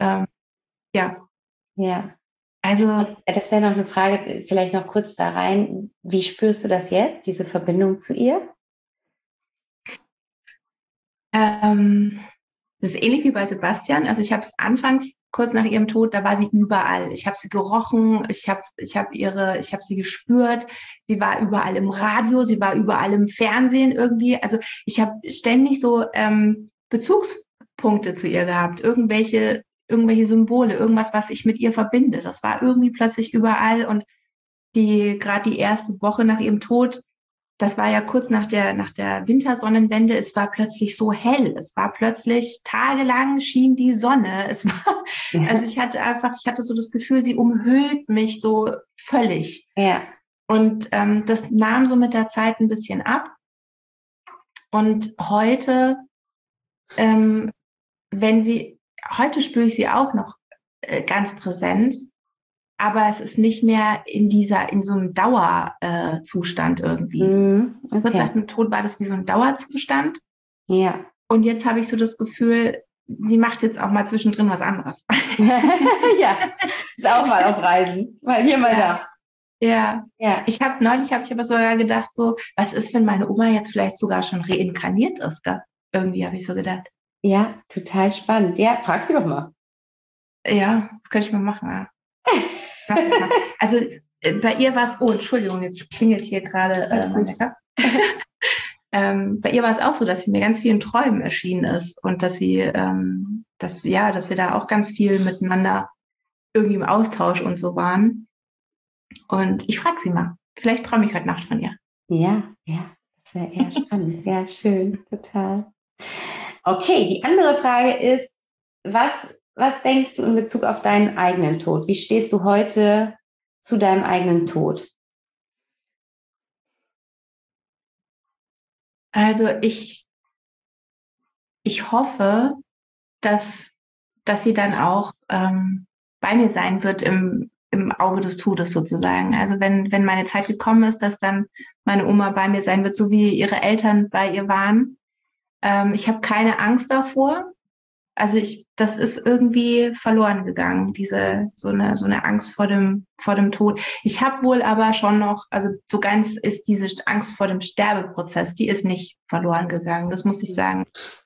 Speaker 2: Also
Speaker 1: das wäre noch eine Frage, vielleicht noch kurz da rein. Wie spürst du das jetzt, diese Verbindung zu ihr?
Speaker 2: Das ist ähnlich wie bei Sebastian. Also ich habe es anfangs, kurz nach ihrem Tod, da war sie überall. Ich habe sie gerochen, ich habe sie gespürt. Sie war überall im Radio, sie war überall im Fernsehen irgendwie. Also ich habe ständig so Bezugspunkte zu ihr gehabt, irgendwelche Symbole, irgendwas, was ich mit ihr verbinde. Das war irgendwie plötzlich überall und gerade die erste Woche nach ihrem Tod, das war ja kurz nach der Wintersonnenwende, es war plötzlich so hell, es war plötzlich tagelang schien die Sonne, also ich hatte so das Gefühl, sie umhüllt mich so völlig. Und das nahm so mit der Zeit ein bisschen ab und heute, heute spüre ich sie auch noch ganz präsent, aber es ist nicht mehr in so einem Dauerzustand irgendwie. Kurz nach dem Tod war das wie so ein Dauerzustand. Und jetzt habe ich so das Gefühl, sie macht jetzt auch mal zwischendrin was anderes.
Speaker 1: Ist auch mal auf Reisen, mal hier, mal da.
Speaker 2: Neulich habe ich aber sogar gedacht, so, was ist, wenn meine Oma jetzt vielleicht sogar schon reinkarniert ist? Da? Irgendwie habe ich so gedacht.
Speaker 1: Ja, total spannend. Ja, frag sie doch mal.
Speaker 2: Ja, das könnte ich mal machen, ja. Also bei ihr war es, oh Entschuldigung, jetzt klingelt hier gerade mein Wecker. Bei ihr war es auch so, dass sie mir ganz viel in Träumen erschienen ist und dass dass wir da auch ganz viel miteinander irgendwie im Austausch und so waren. Und ich frage sie mal, vielleicht träume ich heute Nacht von ihr.
Speaker 1: Ja, das wäre eher spannend. Ja, schön, total. Okay, die andere Frage ist, was denkst du in Bezug auf deinen eigenen Tod? Wie stehst du heute zu deinem eigenen Tod?
Speaker 2: Also ich hoffe, dass sie dann auch bei mir sein wird im Auge des Todes sozusagen. Also wenn meine Zeit gekommen ist, dass dann meine Oma bei mir sein wird, so wie ihre Eltern bei ihr waren. Ich habe keine Angst davor. Also das ist irgendwie verloren gegangen, so eine Angst vor dem Tod. Ich habe wohl aber schon noch, also so ganz ist diese Angst vor dem Sterbeprozess, die ist nicht verloren gegangen, das muss ich sagen.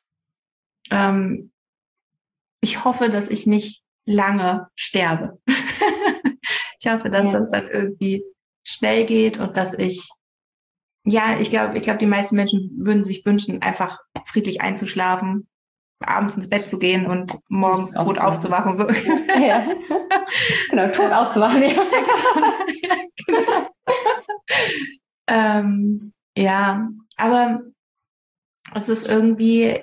Speaker 2: Ich hoffe, dass ich nicht lange sterbe. Ich hoffe, dass das dann irgendwie schnell geht und dass ich glaube, die meisten Menschen würden sich wünschen, einfach friedlich einzuschlafen, abends ins Bett zu gehen und morgens tot aufzuwachen. So.
Speaker 1: Ja. Genau, tot aufzuwachen, ja.
Speaker 2: Genau. Ja, aber es ist irgendwie,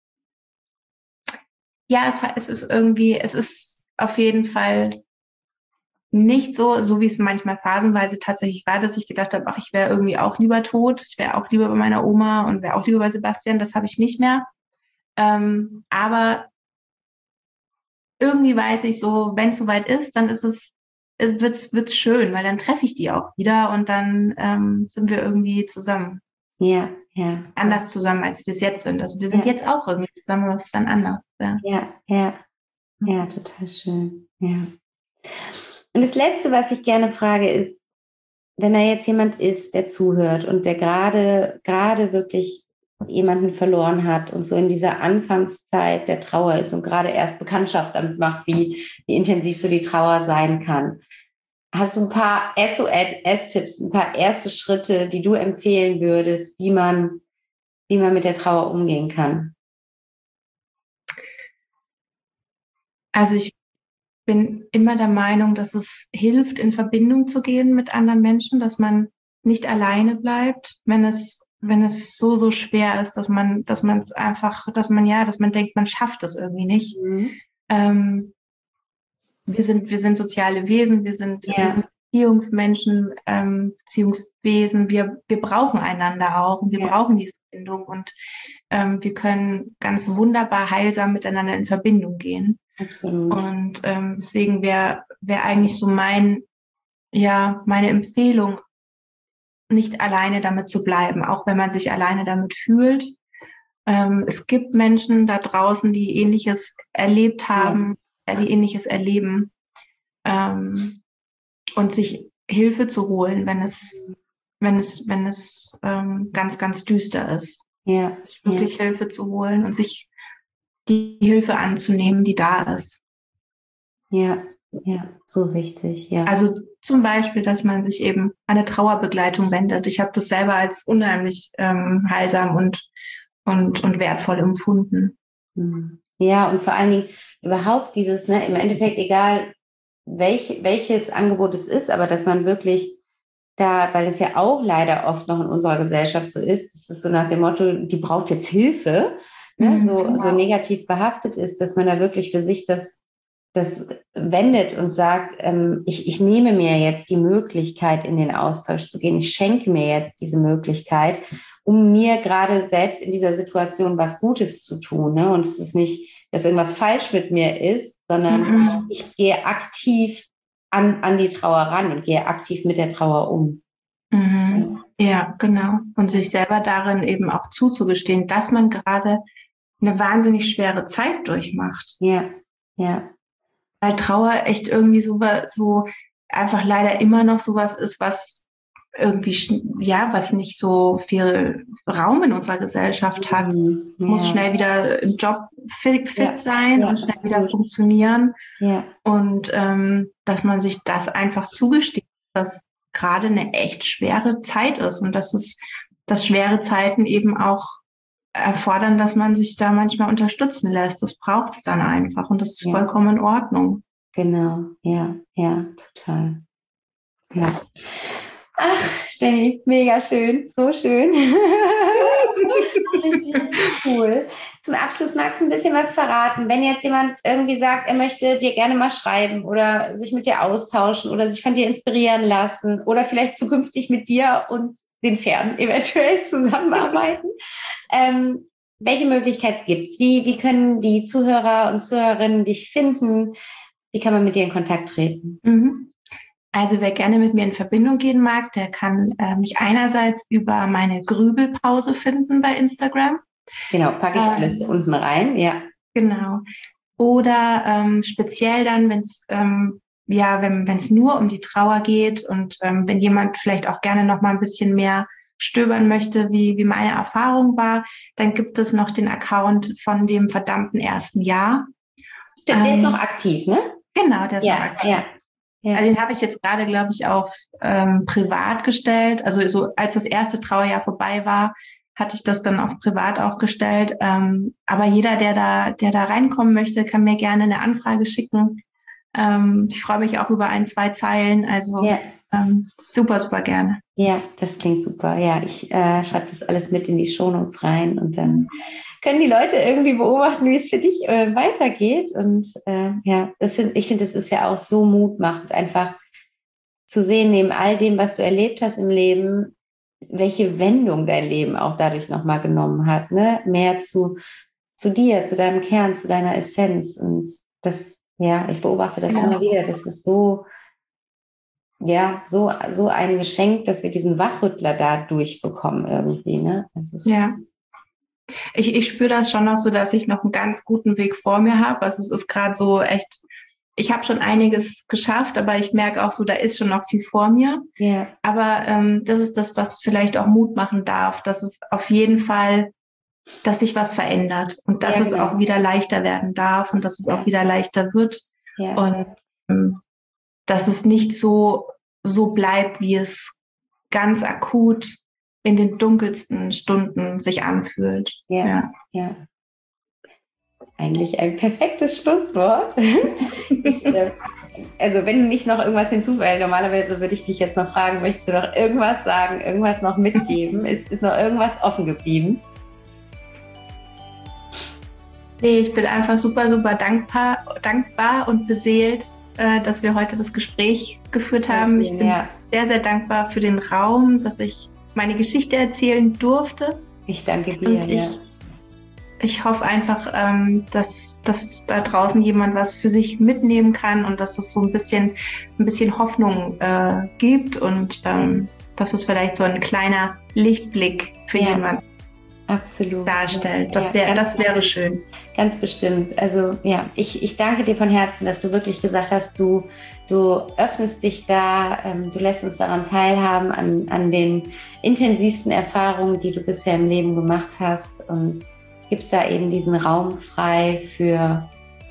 Speaker 2: ja, es ist auf jeden Fall nicht so wie es manchmal phasenweise tatsächlich war, dass ich gedacht habe, ach, ich wäre irgendwie auch lieber tot, ich wäre auch lieber bei meiner Oma und wäre auch lieber bei Sebastian, das habe ich nicht mehr. Aber irgendwie weiß ich so, wenn es soweit ist, dann wird's schön, weil dann treffe ich die auch wieder und dann sind wir irgendwie zusammen.
Speaker 1: Ja.
Speaker 2: Anders zusammen, als wir es jetzt sind. Also wir sind jetzt auch irgendwie zusammen, aber es ist dann anders.
Speaker 1: Ja, total schön. Ja. Und das Letzte, was ich gerne frage, ist, wenn da jetzt jemand ist, der zuhört und der gerade wirklich jemanden verloren hat und so in dieser Anfangszeit der Trauer ist und gerade erst Bekanntschaft damit macht, wie intensiv so die Trauer sein kann. Hast du ein paar SOS-Tipps, ein paar erste Schritte, die du empfehlen würdest, wie man mit der Trauer umgehen kann?
Speaker 2: Also ich bin immer der Meinung, dass es hilft, in Verbindung zu gehen mit anderen Menschen, dass man nicht alleine bleibt, wenn es so schwer ist, dass man denkt, man schafft es irgendwie nicht. Wir sind soziale Wesen, wir sind Beziehungsmenschen, Beziehungswesen, wir brauchen einander auch und wir brauchen die Verbindung und wir können ganz wunderbar heilsam miteinander in Verbindung gehen.
Speaker 1: Absolut.
Speaker 2: Und deswegen wäre eigentlich so meine Empfehlung, nicht alleine damit zu bleiben, auch wenn man sich alleine damit fühlt. Es gibt Menschen da draußen, die Ähnliches erlebt haben, die Ähnliches erleben, und sich Hilfe zu holen, wenn es ganz, ganz düster ist. Sich wirklich Hilfe zu holen und sich die Hilfe anzunehmen, die da ist.
Speaker 1: Ja, so wichtig, ja.
Speaker 2: Also zum Beispiel, dass man sich eben an eine Trauerbegleitung wendet. Ich habe das selber als unheimlich heilsam und wertvoll empfunden.
Speaker 1: Ja, und vor allen Dingen überhaupt dieses, im Endeffekt egal, welches Angebot es ist, aber dass man wirklich da, weil es ja auch leider oft noch in unserer Gesellschaft so ist, dass es so nach dem Motto, die braucht jetzt Hilfe, so negativ behaftet ist, dass man da wirklich für sich das wendet und sagt, ich nehme mir jetzt die Möglichkeit, in den Austausch zu gehen. Ich schenke mir jetzt diese Möglichkeit, um mir gerade selbst in dieser Situation was Gutes zu tun. Ne? Und es ist nicht, dass irgendwas falsch mit mir ist, sondern ich gehe aktiv an die Trauer ran und gehe aktiv mit der Trauer um.
Speaker 2: Ja, genau. Und sich selber darin eben auch zuzugestehen, dass man gerade eine wahnsinnig schwere Zeit durchmacht.
Speaker 1: Ja.
Speaker 2: Weil Trauer echt irgendwie so einfach leider immer noch sowas ist, was irgendwie, was nicht so viel Raum in unserer Gesellschaft hat. Muss schnell wieder im Job fit sein und schnell wieder funktionieren. Und dass man sich das einfach zugesteht, dass gerade eine echt schwere Zeit ist und dass schwere Zeiten eben auch erfordern, dass man sich da manchmal unterstützen lässt. Das braucht es dann einfach und das ist vollkommen in Ordnung.
Speaker 1: Genau, ja, total. Ja. Ach, Jenny, mega schön, so schön. Richtig cool. Zum Abschluss magst du ein bisschen was verraten. Wenn jetzt jemand irgendwie sagt, er möchte dir gerne mal schreiben oder sich mit dir austauschen oder sich von dir inspirieren lassen oder vielleicht zukünftig mit dir und Fern eventuell zusammenarbeiten. Welche Möglichkeit gibt's? Wie können die Zuhörer und Zuhörerinnen dich finden? Wie kann man mit dir in Kontakt treten?
Speaker 2: Also wer gerne mit mir in Verbindung gehen mag, der kann mich einerseits über meine Grübelpause finden bei Instagram.
Speaker 1: Genau, packe ich alles unten rein, ja.
Speaker 2: Genau. Oder speziell dann, wenn es nur um die Trauer geht und wenn jemand vielleicht auch gerne noch mal ein bisschen mehr stöbern möchte, wie meine Erfahrung war, dann gibt es noch den Account von dem verdammten ersten Jahr.
Speaker 1: Stimmt, der ist noch aktiv, ne?
Speaker 2: Genau, der ist noch aktiv. Ja. Also den habe ich jetzt gerade, glaube ich, auf privat gestellt. Also so als das erste Trauerjahr vorbei war, hatte ich das dann auf privat auch gestellt. Aber jeder, der da reinkommen möchte, kann mir gerne eine Anfrage schicken. Ich freue mich auch über 1-2 Zeilen. Also super, super gerne.
Speaker 1: Ja, das klingt super. Ja, ich schreibe das alles mit in die Shownotes rein und dann können die Leute irgendwie beobachten, wie es für dich weitergeht. Und ich finde, das ist ja auch so mutmachend, einfach zu sehen, neben all dem, was du erlebt hast im Leben, welche Wendung dein Leben auch dadurch nochmal genommen hat. Ne? Mehr zu dir, zu deinem Kern, zu deiner Essenz. Und das, ich beobachte das immer wieder. Das ist so ein Geschenk, dass wir diesen Wachrüttler da durchbekommen irgendwie. Ne?
Speaker 2: Ich spüre das schon noch so, dass ich noch einen ganz guten Weg vor mir habe. Also es ist gerade so echt, ich habe schon einiges geschafft, aber ich merke auch so, da ist schon noch viel vor mir.
Speaker 1: Ja.
Speaker 2: Aber das ist das, was vielleicht auch Mut machen darf, dass es auf jeden Fall, dass sich was verändert und dass es auch wieder leichter werden darf und dass es auch wieder leichter wird. Ja. Und dass es nicht so bleibt, wie es ganz akut in den dunkelsten Stunden sich anfühlt.
Speaker 1: Ja. Eigentlich ein perfektes Schlusswort. Also wenn nicht noch irgendwas hinzufügen, normalerweise würde ich dich jetzt noch fragen, möchtest du noch irgendwas sagen, irgendwas noch mitgeben? Ist noch irgendwas offen geblieben?
Speaker 2: Nee, ich bin einfach super, super dankbar und beseelt, dass wir heute das Gespräch geführt haben. Ich bin sehr, sehr dankbar für den Raum, dass ich meine Geschichte erzählen durfte.
Speaker 1: Ich danke dir.
Speaker 2: Und ich hoffe einfach, dass da draußen jemand was für sich mitnehmen kann und dass es so ein bisschen Hoffnung gibt und dass es vielleicht so ein kleiner Lichtblick für jemanden darstellt. Das wäre schön.
Speaker 1: Ganz bestimmt. Also ich danke dir von Herzen, dass du wirklich gesagt hast, du öffnest dich da, du lässt uns daran teilhaben, an den intensivsten Erfahrungen, die du bisher im Leben gemacht hast und gibst da eben diesen Raum frei für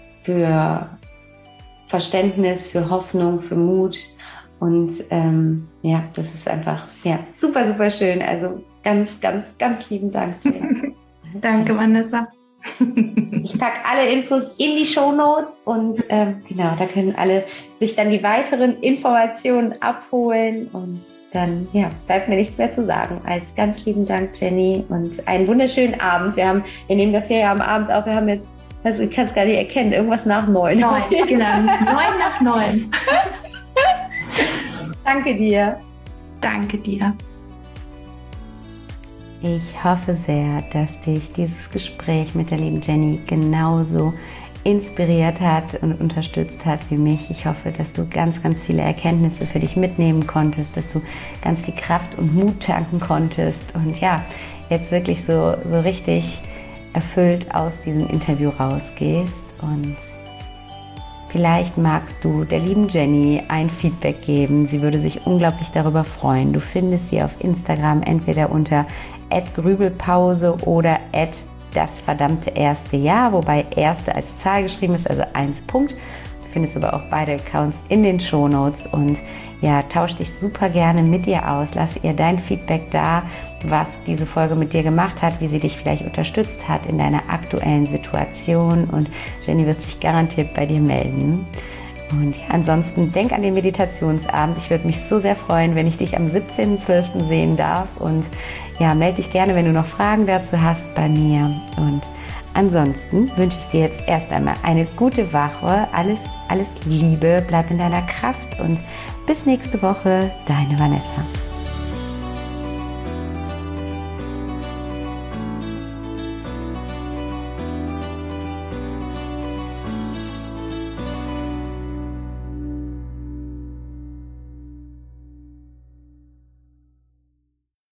Speaker 1: Verständnis, für Hoffnung, für Mut und das ist einfach super, super schön. Also ganz, ganz, ganz lieben Dank.
Speaker 2: Danke, Vanessa.
Speaker 1: Ich packe alle Infos in die Shownotes und da können alle sich dann die weiteren Informationen abholen und dann bleibt mir nichts mehr zu sagen als ganz lieben Dank, Jenny, und einen wunderschönen Abend. Wir nehmen das hier ja am Abend auf, wir haben jetzt, also ich kann es gar nicht erkennen, irgendwas nach 9.
Speaker 2: 9, genau, 9 nach 9.
Speaker 1: Danke dir.
Speaker 2: Danke dir.
Speaker 1: Ich hoffe sehr, dass dich dieses Gespräch mit der lieben Jenny genauso inspiriert hat und unterstützt hat wie mich. Ich hoffe, dass du ganz, ganz viele Erkenntnisse für dich mitnehmen konntest, dass du ganz viel Kraft und Mut tanken konntest und jetzt wirklich so richtig erfüllt aus diesem Interview rausgehst. Und vielleicht magst du der lieben Jenny ein Feedback geben. Sie würde sich unglaublich darüber freuen. Du findest sie auf Instagram entweder unter @grübelpause oder @das verdammte erste Jahr, wobei erste als Zahl geschrieben ist, also 1 Punkt. Du findest aber auch beide Accounts in den Shownotes und tausch dich super gerne mit ihr aus. Lass ihr dein Feedback da, was diese Folge mit dir gemacht hat, wie sie dich vielleicht unterstützt hat in deiner aktuellen Situation und Jenny wird sich garantiert bei dir melden. Und ansonsten denk an den Meditationsabend. Ich würde mich so sehr freuen, wenn ich dich am 17.12. sehen darf und melde dich gerne, wenn du noch Fragen dazu hast bei mir. Und ansonsten wünsche ich dir jetzt erst einmal eine gute Woche. Alles Liebe, bleib in deiner Kraft und bis nächste Woche, deine Vanessa.